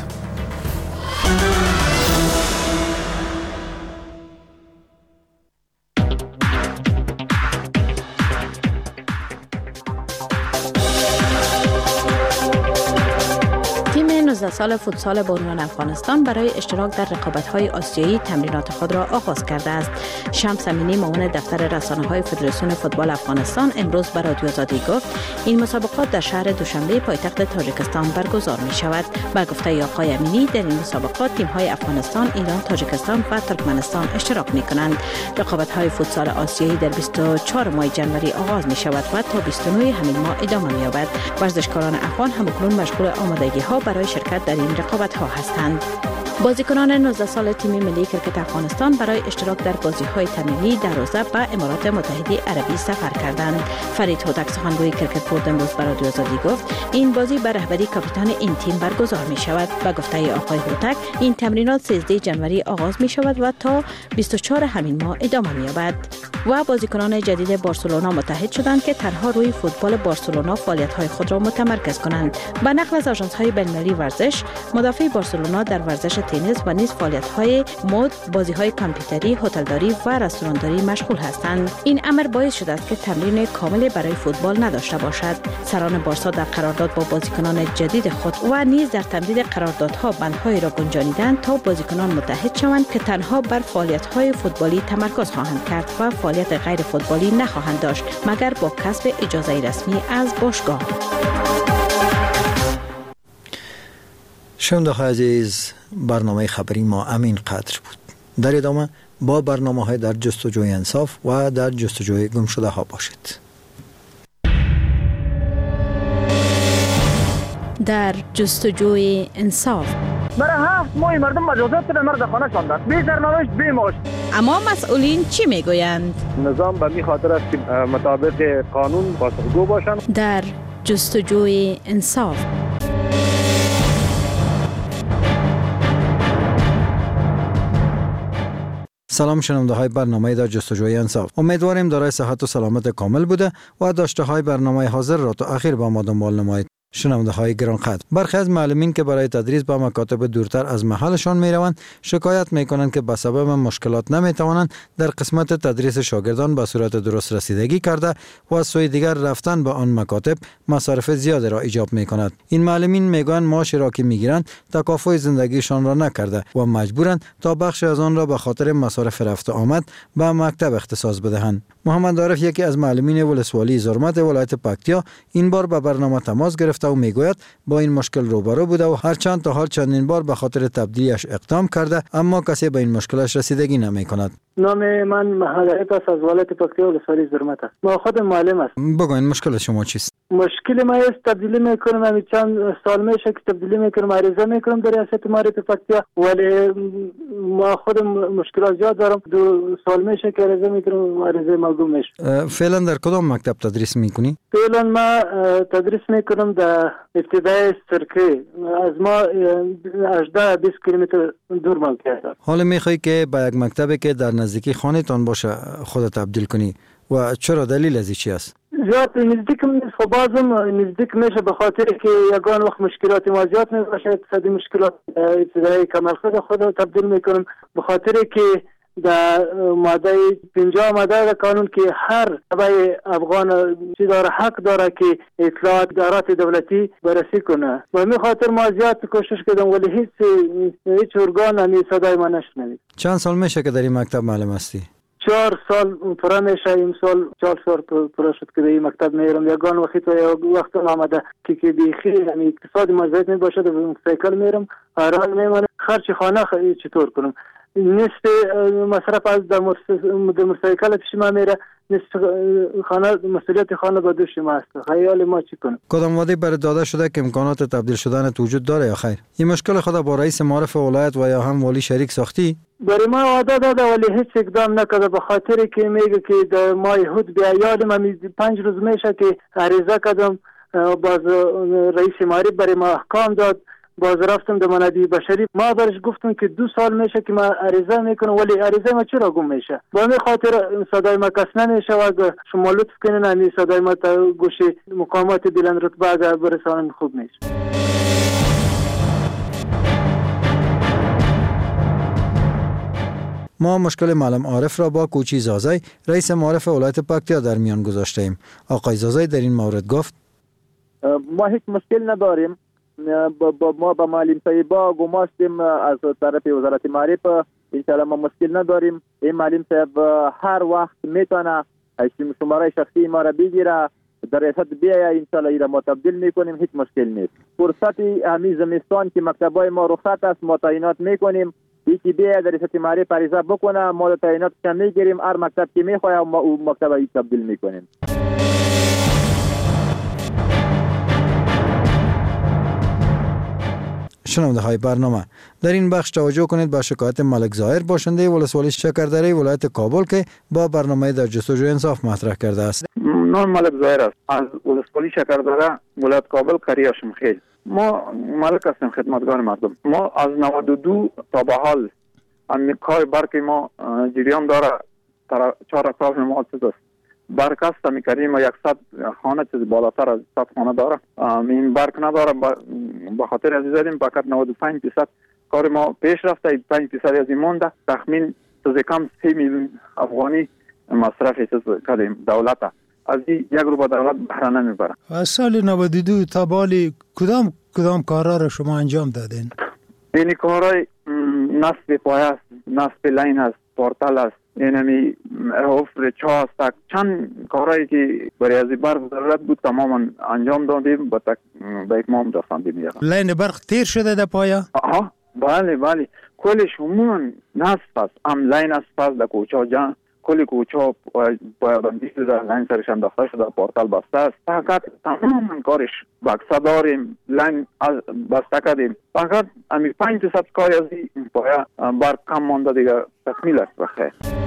S8: نوزده سال فوتسال بانوان افغانستان برای اشتراک در رقابت‌های آسیایی تمرینات خود را آغاز کرده است. شمس امینی معاون دفتر رسانه‌های فدراسیون فوتبال افغانستان امروز به رادیو آزادی گفت این مسابقات در شهر دوشنبه پایتخت تاجیکستان برگزار می‌شود. با گفته آقای امینی در این مسابقات تیم‌های افغانستان، ایران، تاجیکستان و ترکمنستان اشتراک می‌کنند. رقابت‌های فوتسال آسیایی در بیست و چهارم ماه جنوری آغاز می‌شود و تا بیست و نهم همین ماه ادامه می‌یابد. ورزشکاران افغان همکنون مشغول آمادگی‌ها برای شرکت در این رقابت‌ها هستند. بازیکنان نوزده سال تیم ملی کرکت افغانستان برای اشتراک در بازی‌های تمرینی در روزه به امارات متحده عربی سفر کردند. فرید هوتک سخنگوی کرکت بورد امروز به رادیو آزادی گفت این بازی به رهبری کاپیتان این تیم برگزار می‌شود. به گفته آقای هوتک این تمرینات سیزده جنوری آغاز می‌شود و تا بیست و چهارم همین ماه ادامه می‌یابد. و بازیکنان جدید بارسلونا متحد شدند که تنها روی فوتبال بارسلونا فعالیت‌های خود را متمرکز کنند. به نقل از آژانس‌های بین‌المللی ورزش، مدافع بارسلونا در ورزش تنیس و نیز فعالیت‌های مد، بازی‌های کامپیوتری، هتلداری و رستورانداری مشغول هستند. این امر باعث شده است که تمرین کامل برای فوتبال نداشته باشد. سران بارسا در قرارداد با بازیکنان جدید خود و نیز در تمدید قراردادها بندهای را گنجانیدند تا بازیکنان متحد شوند که تنها بر فعالیت‌های فوتبالی تمرکز خواهند کرد و فعالیت غیر فوتبالی نخواهند داشت مگر با کسب اجازه رسمی از باشگاه.
S1: شنونده های عزیز، برنامه خبری ما امین قدر بود. در ادامه با برنامه های در جستجوی انصاف و در جستجوی گم شده ها باشید.
S8: در جستجوی انصاف
S3: برای هفت ماه مردم مجازات شدن، مرد خانه شاندن، بی سرنوشت بی معاش.
S8: اما مسئولین چی میگویند؟
S3: نظام به می خاطر است که مطابق قانون پاسخگو باشند.
S8: در جستجوی انصاف
S1: سلام شنونده های برنامه در جستجوی انصاف. امیدواریم دارای صحت و سلامت کامل بوده و داشته های برنامه حاضر را تا آخر با ما دنبال نمایید. شنونده های گرانقدر، برخی از معلمین که برای تدریس به مکاتب دورتر از محلشان می روند شکایت می کنند که به سبب مشکلات نمی توانند در قسمت تدریس شاگردان به صورت درست رسیدگی کرده و از سوی دیگر رفتن به آن مکاتب مصارف زیاد را ایجاب می کند. این معلمین می گویند معاش را که می گیرند تکافؤ زندگیشان را نکرده و مجبورند تا بخش از آن را به خاطر مصارف رفت آمد به مکتب اختصاص بدهند. محمد عارف، یکی از معلمین ولسوالی زرمت ولایت پکتیا، این بار به برنامه تماس گرفته و میگوید با این مشکل روبرو بوده و هر چند تا حال چندین بار به خاطر تبدیلیش اقدام کرده اما کسی به این مشکلش رسیدگی نمی کند.
S4: نام من هدایت است از ولایت پکتیا ولسوالی زرمت است. ما خودم معلم است.
S1: بگوین مشکل شما چیست؟
S4: مشکل ما است تبدیلی میکنم، همین چند سال میشه که تبدیلی میکنم، عریضه میکنم در ریاست معارف پکتیا، ولی ما خودم مشکلات زیاد دارم. دو سال میشه که عریضه میکنم، عریضه ملغوم میشه.
S1: فعلا در کدام مکتب تدریس میکنی؟
S4: فعلا ما تدریس میکنم در ابتدای سرکی، از ما هجده بیست کیلومتر دور موقعیت دارد.
S1: حالا میخوای که با یک مکتبی که در نزدیکی خانه تان باشه خودت تبدیل کنی و چرا دلیل از چی است؟
S4: زیاد نزدیک نیست، خب بازم نزدیک میشه به خاطر که یگان وقت مشکلات ما زیاد میشه، اقتصادی مشکلات ابتدایی کمال خود خود تبدیل میکنم به خاطر که در ماده پنجاه ماده در قانون که هر تبع افغان چی داره حق داره که اطلاعات ادارات دولتی بررسی کنه و می خاطر ما زیاد کوشش کردم ولی هیچ هیچ ارگان همی صدای ما نشنوید.
S1: چند سال میشه که در این مکتب معلم هستی؟
S4: چهار سال پرا میشه، این سال چهار سال پرا شد که در این مکتب میرم. یگان وقت و وقت آمده که که بیخی یعنی اقتصاد مجبوریت می باشه و سایکل میرم آرام میمونه. خرچ خانه چطور کنم؟ نصف مصرف از در موتورسایکل پیش ما میره، نصف خانه مسئولیت خانه با دوش ما است. خیال ما چی کنم؟
S1: کدام وعده بر داده شده که امکانات تبدیل شدن وجود داره یا خیر؟ این مشکل خود با رئیس معارف ولایت و یا هم والی شریک ساختی؟
S4: برای ما وعده داده ولی هیچ اقدام نکرده، به خاطر که میگه که در ماه هود بیا یادم من پنج روز میشه که عریضه کردم، باز رئیس معارف برای ما احکام داد، باز رفتم در منابع بشری، ما برش گفتم که دو سال میشه که ما عریضه میکنم ولی عریضه ما چرا گم میشه؟ با همین خاطر صدای ما کس نمیشه و اگر شما لطف کنین همین صدای ما تا گوش مقامات بلند رتبه اگر برسانن خوب میشه.
S1: ما مشکل معلم عارف را با کوچی زازای رئیس معارف ولایت پکتیا در میان گذاشته ایم. آقای زازای در این مورد گفت
S22: ما هیچ مشکل نداریم، با ما با معلم صاحبا گماشتیم از طرف وزارت معارف، انشاءالله ما مشکل نداریم. این معلم صاحب هر وقت میتونه شماره شخصی ما را بگیره در ریاست بیاید، انشاءالله ایره ما تبدیل میکنیم، هیچ مشکل نیست. فرصت همین زمستان که مکتبای ما رخصت است ما تعیینات میکنیم، یکی بیاید در ریاست معارف عریضه بکنه، ما تعییناتش میگیریم، هر مکتب که میخواد ما او مکتب تبدیل میکنیم.
S1: شنونده های برنامه، در این بخش توجه کنید به شکایت ملک ظاهر باشنده ولسوالی شکردره ولایت کابل که با برنامه در جستجوی انصاف مطرح کرده است.
S23: نام ملک ظاهر است، از ولسوالی شکردره ولایت کابل قریه شمخیل. ما ملک هستیم، خدمتگار مردم. ما از نود و دو تا به حال همین کار برک ما جریان داره، چهار اطراف محافظ است. برک است میکردیم ما یکصد خانه چیز بالاتر از صد خانه داره، این برک نداره. به خاطر از زدیم فقط نود و پنج درصد کار ما پیش رفته، پنج درصد از این مونده. تخمین از کم سه میلیون افغانی مصرف چیز کردیم دولت، از این یک رو با دولت بهره نمیبره.
S24: از سال نود و دو تا بالی کدام کدام کارا را شما انجام دادین؟
S23: این کارای نصب پایه است، نصب لین است، پورتال است، اینمی حفر چا است، چند کارهایی که برای از برق ضرورت بود تماما انجام دادیم، به به اتمام رساندیم.
S24: لین برق تیر شده در پایه؟
S23: آها بله بله، کلش عموما نصب است، هم لین است پس در کوچه جان، کل کوچه پایه‌بندی شده، لین سرش انداخته شده، پورتال بسته است. فقط تماما کارش بکسه داریم، لین بسته کردیم، فقط همین پنج درصد کاری از این پایه برق کم مانده دیگه تکمیل است بخیر.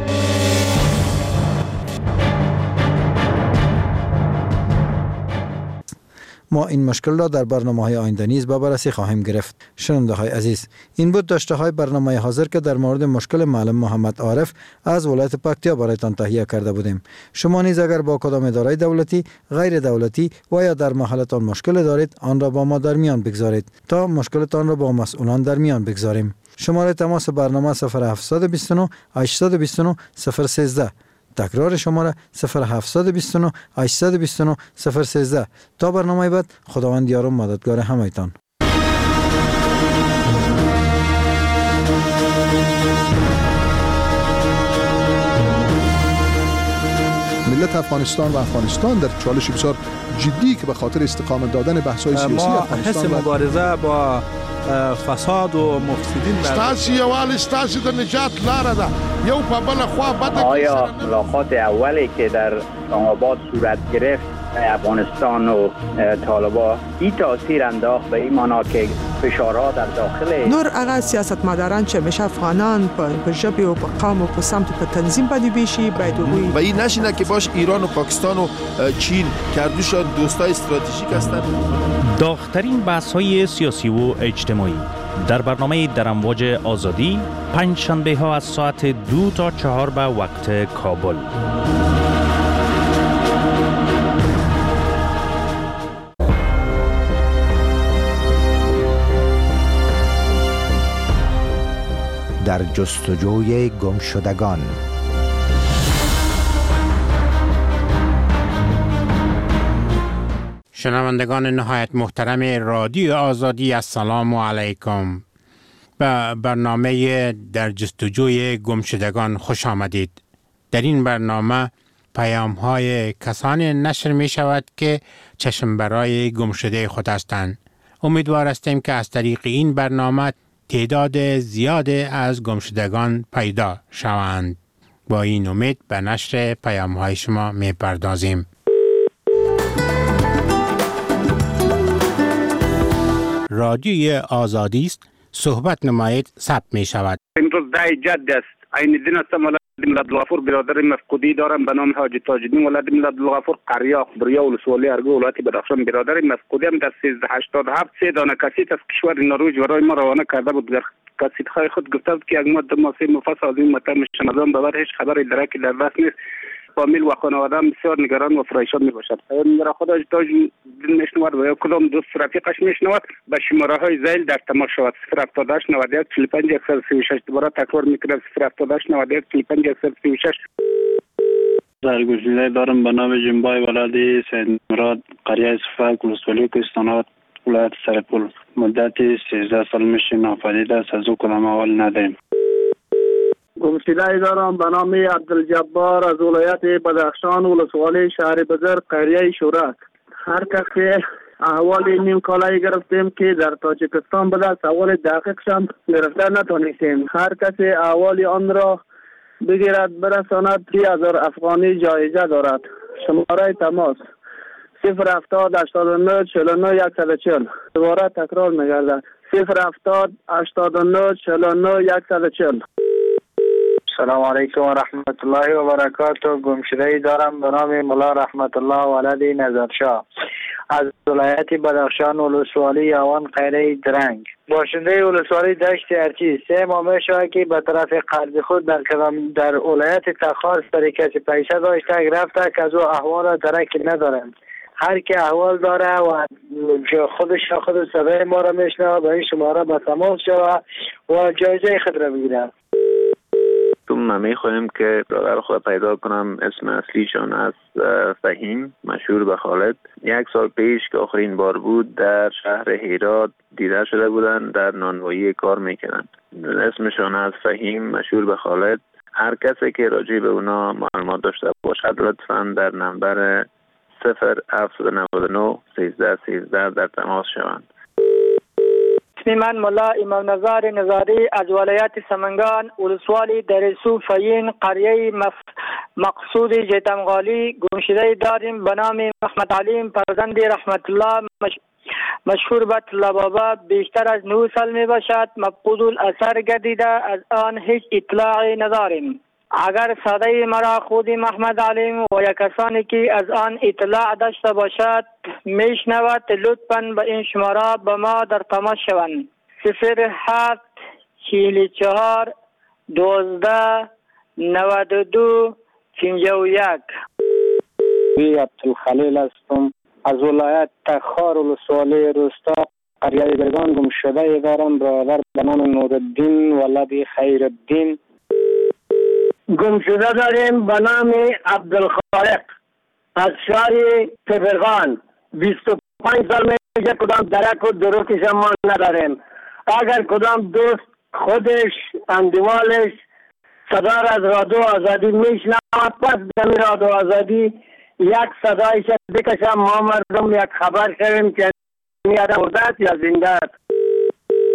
S1: ما این مشکل را در برنامه‌های آینده نیز به بررسی خواهیم گرفت. شنونده‌های عزیز، این بود داشته‌های برنامه حاضر که در مورد مشکل معلم محمد عارف از ولایت پکتیا برایتان تهیه کرده بودیم. شما نیز اگر با کدام اداره دولتی، غیر دولتی و یا در محلتان مشکل دارید، آن را با ما در میان بگذارید تا مشکلتان را با مسئولان در میان بگذاریم. شماره تماس برنامه صفر هفت دو نه هشت دو نه صفر یک سه. تکرار شماره صفر هفت دو نه هشت دو نه صفر یک سه. تا برنامه بعد، خداوند یار و مددگار همه‌تان.
S25: ملت افغانستان و افغانستان در چالش بسیار جدی که به خاطر استقامت دادن بحث‌های سیاسی
S26: ما
S25: افغانستان
S26: حس مبارزه با
S5: فساد و مفسدین
S6: ستاسي یوال ستاسي د نجات لاره ده یو په بل خوا بده.
S9: آیا ملاقات اولی که در اسلام آباد صورت گرفت افغانستان و طالبان این تاثیر انداخت به این معنا که فشارها در داخل
S10: نور هغه سیاستمداران چې همیشه افغانان په ژبه او په قوم او په سمت په تنظیم باندې بیشي باید وګوري
S25: و این نشینه که باش ایران و پاکستان و چین کردوشان دوستای استراتژیک هستند.
S14: داغ‌ترین بحث‌های سیاسی و اجتماعی در برنامه در امواج آزادی پنج شنبه ها از ساعت دو تا چهار به وقت کابل.
S11: در جستجوی گمشدگان.
S26: شنوندگان نهایت محترم رادیو آزادی، السلام علیکم. به برنامه در جستجوی گمشدگان خوش آمدید. در این برنامه پیام های کسانی نشر می شود که چشم برای گمشده خود هستند. امیدوار هستیم که از طریق این برنامه تعداد زیادی از گمشدگان پیدا شوند. با این امید به نشر پیام های شما می پردازیم. رادیوی آزادی است، صحبت نمایید ثبت می شود.
S21: امروز ده جد است. عین دین هستم ولد ملت الغفور، برادر مفقودی دارم به نام حاجی تاج‌الدین ولد ملت الغفور، قریه بریا ولسوالی ارگو ولایت بدخشان. برادر مفقودی هم در سیزده هشتاد و هفت سه دانه کاسیت از کشور نروژ برای ما روانه کرده بود. در کاسیت های خود گفته بود که یک ماده ماسه مفصل از این مطلب شنوام ببر هیچ خبر درکی در دست نیست. فامیل و خانواده هم بسیار نگران و پریشان می باشد. میرا خدا تاج دل میشنود و یا کدام دوست رفیقش میشنود به شماره های زیل در تماس شود. صفر هفتاد و هشت نود و یک چهل و پنج صفر سی و شش. دوباره تکرار میکنم صفر هفتاد و هشت نود و یک چهل و پنج صفر سی و شش.
S27: سرگزیده دارم به نام جنبای ولد سید مراد، قریه صفک، ولسوالی کوهستان ولایت سرپل. مدت سیزده سال میشه ناپدید است، از او کدام اول نداریم.
S4: گمشده دارم به نام عبدالجبار از ولایت بدخشان ولسوالی شهر بزر قریه شورک. هر کسی احوال نیم کالایی گرفتیم که در تاجیکستان بده، سوال دقیق شم گرفته نتونستیم. هر کسی احوال آن را بگیرد برساند سی هزار افغانی جایزه دارد. شماره تماس صفر هفتاد هشتاد و نه چهل و نه صد و چهل. دوباره تکرار میگردد صفر هفتاد هشتاد و نه چهل و نه صد و چهل.
S28: سلام علیکم و رحمت الله و برکاته. گمشده دارم به نام مولا رحمت الله ولدی نظرشاه از ولایت بدخشان ولسوالی یوان قیره درنگ. باشنده ولسوالی دشت ارچی. سه ماه میشه که به طرف قرض خود در کدام در ولایت تخار سری کسی پیسه داشته رفته که از او احوال درکی ندارم. هر که احوال داره و خودش خود صدای ما را میشنه به این شماره به تماس شود و جایزه خود را بگیره.
S29: ما میخواهیم که برادر خود پیدا کنم. اسم اصلیشان از فهیم، مشهور به خالد. یک سال پیش که آخرین بار بود در شهر هرات دیده شده بودند، در نانوایی کار میکنند. اسمشان از فهیم، مشهور به خالد. هر کسی که راجع به اونا معلومات داشته باشد لطفاً در نمبر صفر هفت نود و نه سیزده سیزده در تماس شوند.
S30: من ملا امام نظار نظاری از ولایت سمنگان ولسوالی درسو فین قریه مف... مقصود جتمغالی. گمشده داریم به نام محمد علیم فرزند رحمت الله مش... مشهور به طلبابا. بیشتر از نه سال می باشد. مفقود الاثر گردیده، از آن هیچ اطلاعی نداریم. اگر صدای مرا خود محمد علیم و یا کسانی که از آن اطلاع داشته باشد میشنود لطفاً به این شماره به ما در تماس شوند. صفر هفت چهل و چهار دوازده نود و دو پنجاه و یک.
S28: وی عبدالخلیل هستم از ولایت تخار ولسوالی روستا قریه گرگان. گمشده دارم برادر به نام نورالدین ولد خیرالدین.
S31: گمشده داریم به نام عبدالخالق از شهر تبرغان. بیست و پنج سال میشه کدام درک و دروکش ما نداریم. اگر کدام دوست خودش اندوالش صدا از رادیو آزادی میشنود پس دمی رادیو آزادی یک صدایش بکشم ما مردم یک خبر شویم که میاد مرده یا زنده.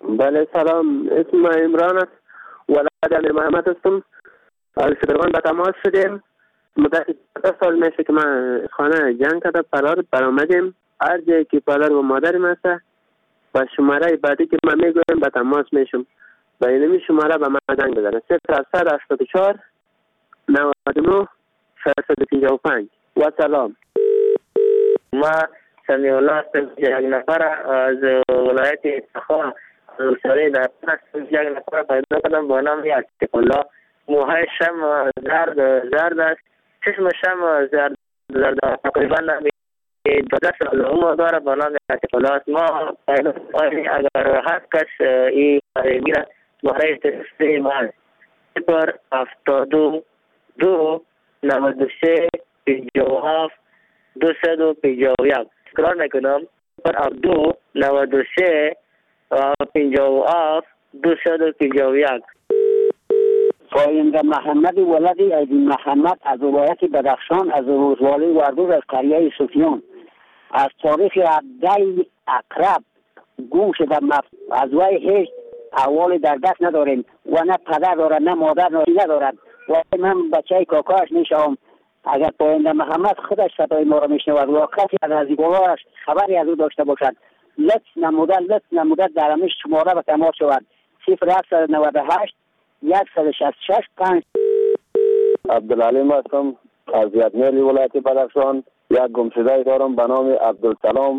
S2: بله سلام، اسم من عمران است، ولد امیر محمد هستم. از شبرغان به تماس شدیم. مدت دو سال میشه که من خانه جنگ کرده، پدر برآمدیم. هر جایی که پدر و مادرم هست و شماره بعدی که من میگویم به تماس میشم. به اینمی شماره به من زنگ بزنه. صفر هشتصد هشتاد و چهار نود و نه ششصد و پنجاه و پنج. و سلام.
S3: ما سمیع الله هستم، یک نفر از ولایت تخار روسری در هستم. یک نفر پیدا کردم با نام عتیق الله. موهایشم زرد زرد است، چشمشم زرد زرد تقریبا دو سال عمر داره با نام عتیق الله است. ما پیدا کنیم اگر هر کس این میره برای تلفن ما صفر هفتاد و دو نود و سه پنجاه و هفت دویست و پنجاه و یک. تکرار میکنم صفر هفتاد و دو نود و سه پنجاه و هفت دویست و پنجاه و یک.
S7: پاینده محمد ولد عیدی محمد از ولایت بدخشان از روزوالی وردوز از قریه سفیان از تاریخ هفده اقرب گم شده. از وی هیچ احوالی در دست نداریم و نه پدر دارد نه مادر ندارد و من بچه کاکاش میشم. اگر پاینده محمد خودش صدای ما را میشنود و کسی از رازیگوهاش خبری از او داشته باشد لطف نموده لطف نموده در همیش شماره به تماس شود. صفر هفتصد و نود و هشت صد و شصت و شش پنج.
S12: عبدالعلیم هستم از یادمیری ولایت بدخشان. یک گمشده دارم به نام عبدالسلام.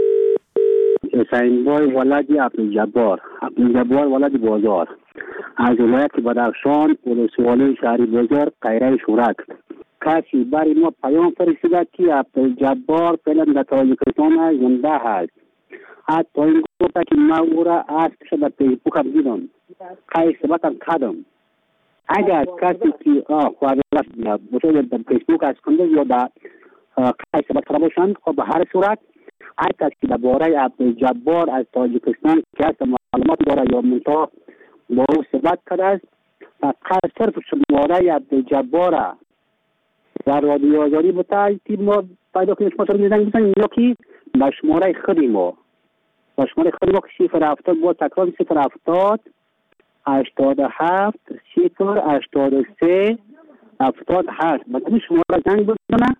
S13: حسین بای ولد عبدالجبار عبدالجبار ولد بازار از ولایت بدخشان ولسوالی شهری بازار قیره شورک. کسی برای ما پیام فرستاده که عبدالجبار فعلا در تاجیکستان زنده هست. حتی این گفته که من او را عکسش در فیسبوک هم دیدم، خیلی ثبتم کردم. اگر کسی که خواهد بسید در فیسبوک از کنده یا در خیلی ثبت کرده باشند، خب به هر صورت هر کسی که درباره عبدالجبار از تاجیکستان که هست معلومات داره یا منطقه با او ثبت کرده است، فقط صرف شماره عبدالجبار در رادیو آزادی بتای که ما پیدا کنیم شما رو میزنگ بزنیم یا که به شماره خودی ما به شماره خودی ما که صفر هفتاد با تکرار صفر هفتاد هشتاد و هفت صفر هشتاد و سه هفتاد هشت به این شماره زنگ بزنه.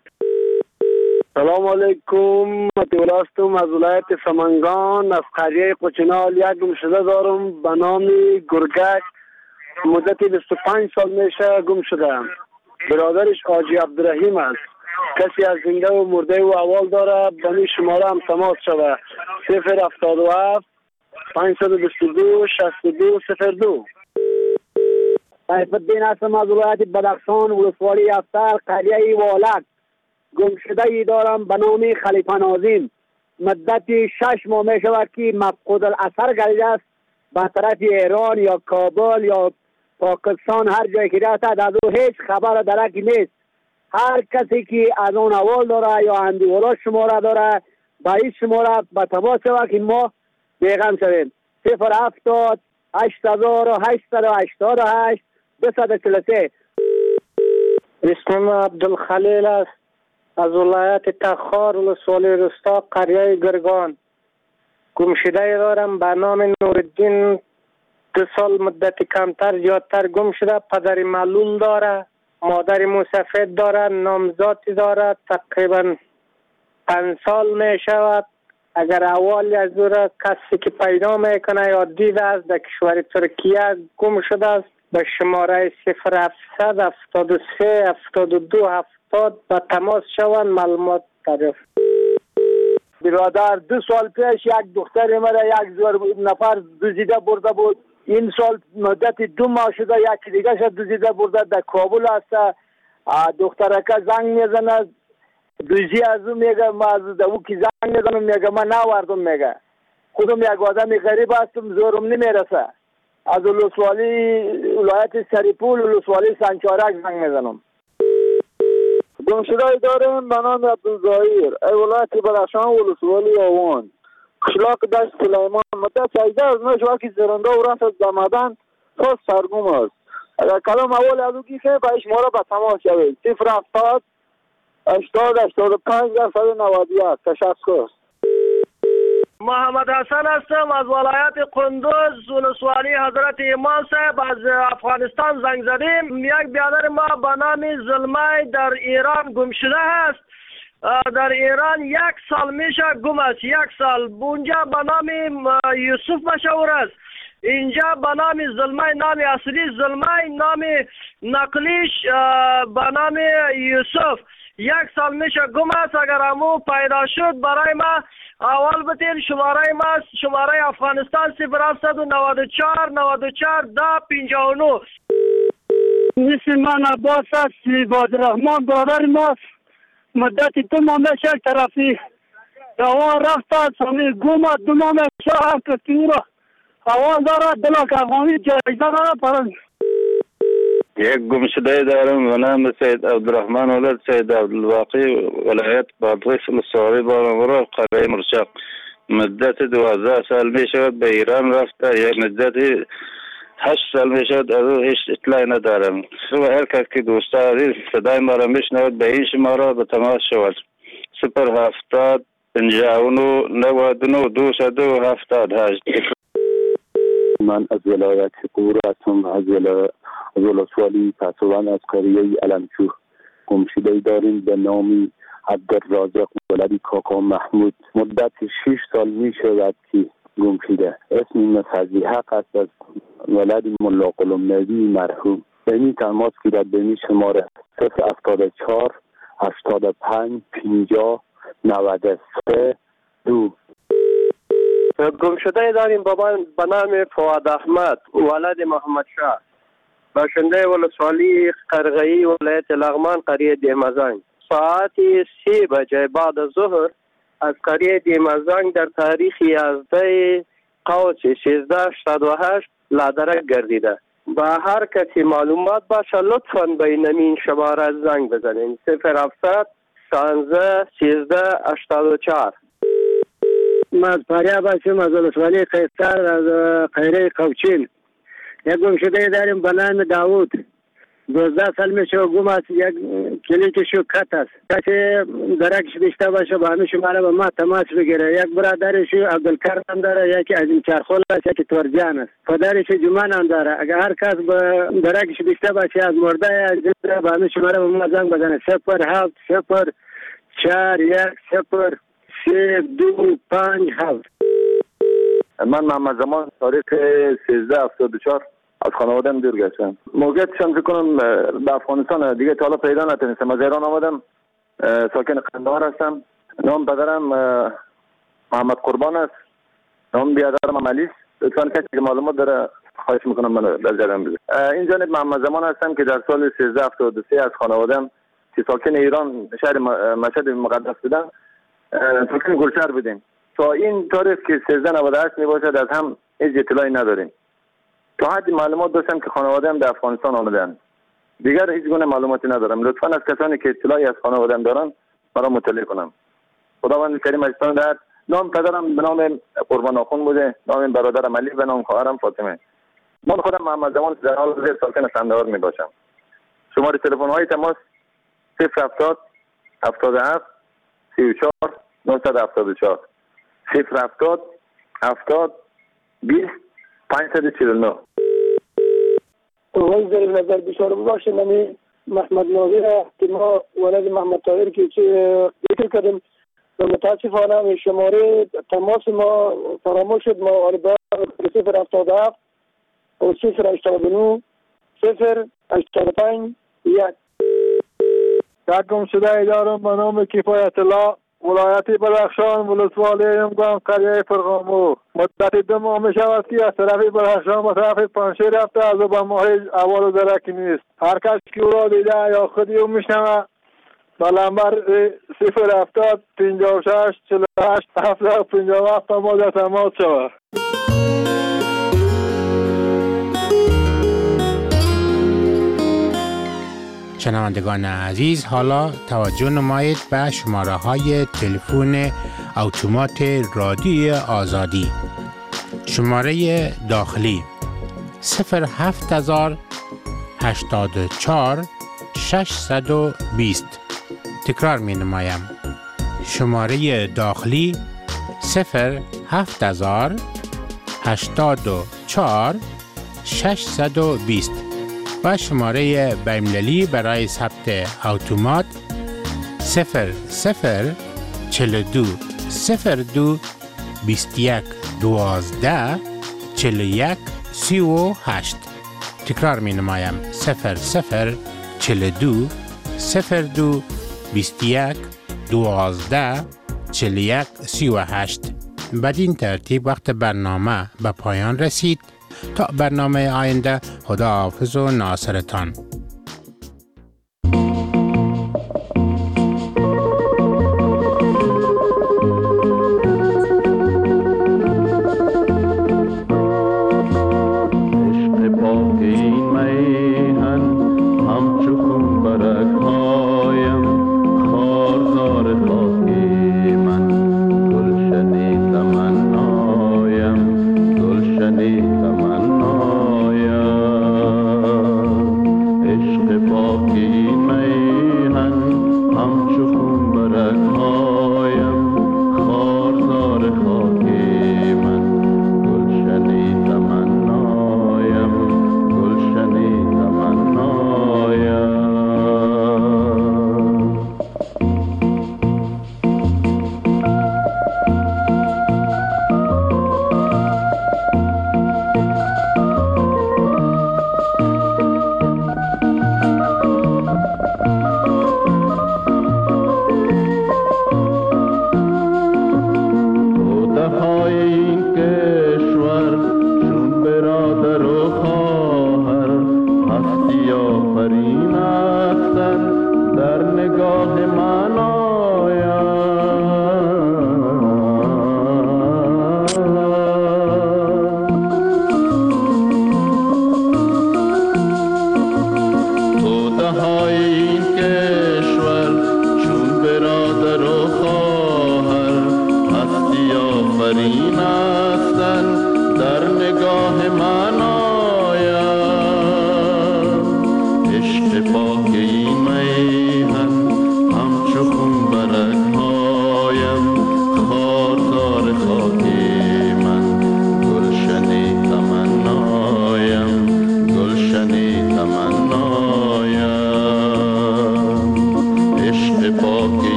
S2: سلام علیکم، مطیولا هستم از ولایت سمنگان از قریه قچنال. یک گمشده دارم به نام گرگک. مدت بیست و پنج سال میشه گم شدم. برادرش حاجی عبدالرحیم است. کسی از زنده و مرده و احوال داره به این شماره هم تماس شده. صفر هفتاد و هفت پانصد و بیست و دو شصت و دو صفر دو.
S7: سیف الدین هستم از ولایت بدخشان ولسوالی افتر قریه والک. گمشده ای دارم به نام خلیفه ناظم. مدت شش ماه می شود که مفقود الاثر گردیده است به طرف ایران یا کابل یا پاکستان. هر جایی که رفته از او هیچ خبر درکی نیست. هر کسی که از اون اول داره یا اندیولا شماره داره به این شماره به تماس شود که ما بیغم شویم. صفر هفتاد هشت هزار و هشتصد و هشتاد و هشت دویست و چهل و سه.
S30: اسمم عبدالخلیل است از ولایت تخار ولسوالی رستا قریه گرگان. گمشده دارم به نام نورالدین. دو سال مدت کمتر زیادتر گم شده. پدر معلول داره، مادر مسافر داره، نامزادی داره. تقریبا پنج سال می شود. اگر اول از دور کسی که پیدا میکنه یا دیده است در کشور ترکیه گم شده است به شماره صفر هفتصد هفتاد و سه هفتاد و دو هفتاد به تماس شوند معلومات دریافت.
S7: برادر دو سال پیش یک دختر مرا یک زور نفر دزدیده برده بود. این سال مدت دو ماه شده یک دیگه شد دزدیده برده در کابل است. دخترکه زنگ میزنه دوزی از اون میگه ما از او که زنگ میزنم میگه من نوردم میگه خودم یک آدم غریب هستم زورم نمیرسه. از ولسوالی ولایت سریپول ولسوالی سنچارک زنگ میزنم.
S12: گمشده دارم به نام عبدالظاهر ای ولایت بدخشان ولسوالی آوان قشلاق دشت سلیمان. مدت سیزده از نوش وقتی زرنده و رفت زمدن خواست سرگم است. اگر کلام اول از او گیفه به شماره به تماس شوید. صفر هفتاد هشتاد هشتاد و پنج صد و نود و یک. تشکر.
S1: محمد حسن هستم از ولایت قندوز، ولسوالی حضرت امام صاحب. از افغانستان زنگ زدیم. یک برادر ما به نام زلمه در ایران گم شده است. در ایران یک سال میشه گم است. یک سال. اونجا به نام یوسف مشهور است. اینجا به نام زلمه، نام اصلی زلمه، نام نقلیش به نام یوسف. یک سال میشه گم است. اگر امو پیدا شد برای ما اول بتین. شماره ما شماره افغانستان صفر هفتصد و نود و چهار نود و چهار ده پنجاه و نه.
S31: اسم من عباس است. عبادالرحمن برادر ماست. مدت دو ماه میشه طرفی دوان رفت است. همی گم است. دو ماه میشه هم کسی او را اول دارد دلک افغانی جایزه دارد پرند.
S27: یک گم شده دارم به نام سید عبدالرحمن ولد سید عبدالواقی، ولایت بادغیس ولسوالی بارانورا، قریه مرشق. مدت دوازده سال می شود به ایران رفته. یک مدت هشت سال می شود از او هیچ اطلاعی ندارم. و هر کس که دوست دارید صدای ما را میشنود به این شماره به تماس شود. صفر هفتاد پنجاه و نه نود و نه دویست و دو هفتاد و هشت.
S8: من از ولایت قور هستم. از ولسوالی پسوان از قریه علمچوه. گمشده داریم به نام عبدالرازق ولد کاکا محمود. مدت شش سال می شود که گم شده. اسم مسعدی حق است از ولد ملا غلام نبی مرحوم. به این تماس گیرد به این شماره صفر هفتاد و چهار هشتاد و پنج پنجاه نود و سه دو.
S31: گم شده داریم بابا به نام فواد احمد ولد محمد شاه، باشنده ولسوالی قرغه‌ای ولایت لغمان قریه دیمزنگ. ساعت سی بجه بعد از ظهر از قریه دیمزنگ در تاریخ یازده قوس سیزده هشتاد و هشت لادرک گردیده. با هر کسی معلومات باشه لطفاً به این شماره زنگ بزنین. صفر هفتصد شانزده سیزده هشتاد و چهار. من از فاریاب هستم، از ولسوالی قیصر از قیره قوچین. یک گم شده داریم به نام داوود. دوازده سال میشه گم است. یک کلیکشو کت است. کسی درکش بیشتر باشه با همه شماره به ما تماس بگیره. یک برادرشو عبدالکرم داره، یکی از این چارخول است، یکی تورجان است. پدرشو جمان هم داره. اگر هر کس به درکش بیشتر باشه از مرده از زنده به همه شماره به ما زنگ بزنه. صفر هفت صفر چهار یک صفر سه دو پنج هفت.
S15: من محمد زمان تاریخ سیزده هفتاد و چهار از خانوادم دور گشتم. موقعیتشم فکر کنم در افغانستان دیگه تا حالا پیدا نتونستم. از ایران آمدم، ساکن قندهار هستم. نام پدرم محمد قربان است، نام بیادرم عملی است. لطفاً کسی که معلومات داره خواهش میکنم من در جریان بده. این جانب محمد زمان هستم که در سال سیزده هفتاد و سه از خانوادم که ساکن ایران شهر مشهد مقدس بودن ساکن گلشهر بودیم. تا این تاریخ که سیزده نود و هشت می باشد از هم هیچ اطلاعی نداریم. تا حدی معلومات داشتم که خانواده هم در افغانستان آمدن. دیگر هیچ گونه معلوماتی ندارم. لطفاً از کسانی که اطلاعی از خانواده هم دارن مرا مطلع کنم. خداوند کریم اجتان دهد. نام پدرم به نام قربان آخون بوده، نام برادرم علی، به نام خواهرم فاطمه. من خودم محمد زمان در حال حاضر ساکن قندهار می باشم. شماره تلفن های تماس صفر هفتاد هفتاد و هفت سی و چهار نهصد و هفتاد و چهار صفر هفتاد هفتاد بیست پانصد و چهل و نه.
S31: اول در نظر بشار باشه نمی محمد ناظر که ما ولد محمد طاهر که ذکر کردیم و متاسفانه شماره تماس ما فراموش شد. ما آربا صفر هفتاد و هفت و صفر هشتاد و نه صفر هشتاد و پنج یک.
S16: یک گم شده دارم به نام کفایت الله، ولایت بدخشان، ولسوالی امگان، قریه فرغامو. مدت دو ماه می شود که از طرف بدخشان به طرف پنشیر رفته، از او به ماه اول و درکی نیست. هر کس که او را دیده یا خودی او میشنوه به نمبر صفر هفتاد پنجاه و شش چهل و هشت هفتاد و پنجاه و هفت ما در تماس شود.
S26: شنوندگان عزیز، حالا توجه نمایید به شماره های تلفن اتومات رادیوی آزادی. شماره داخلی صفر هفت هزار هشتاد و چهار ششصد و بیست. تکرار می نمایم. شماره داخلی صفر هفت هزار هشتاد و چهار ششصد و بیست و شماره بین‌المللی برای ثبت اتومات صفر صفر چهل و دو صفر دو بیست و یک دوازده چهل و یک سی و هشت. تکرار می نمایم صفر صفر چهل و دو صفر دو بیست و یک دوازده چهل و یک سی و هشت. بدین ترتیب وقت برنامه به پایان رسید. تا برنامه آینده، خدا حافظ و ناصرتان.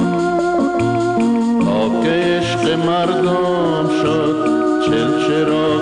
S5: مردم شد چل چرا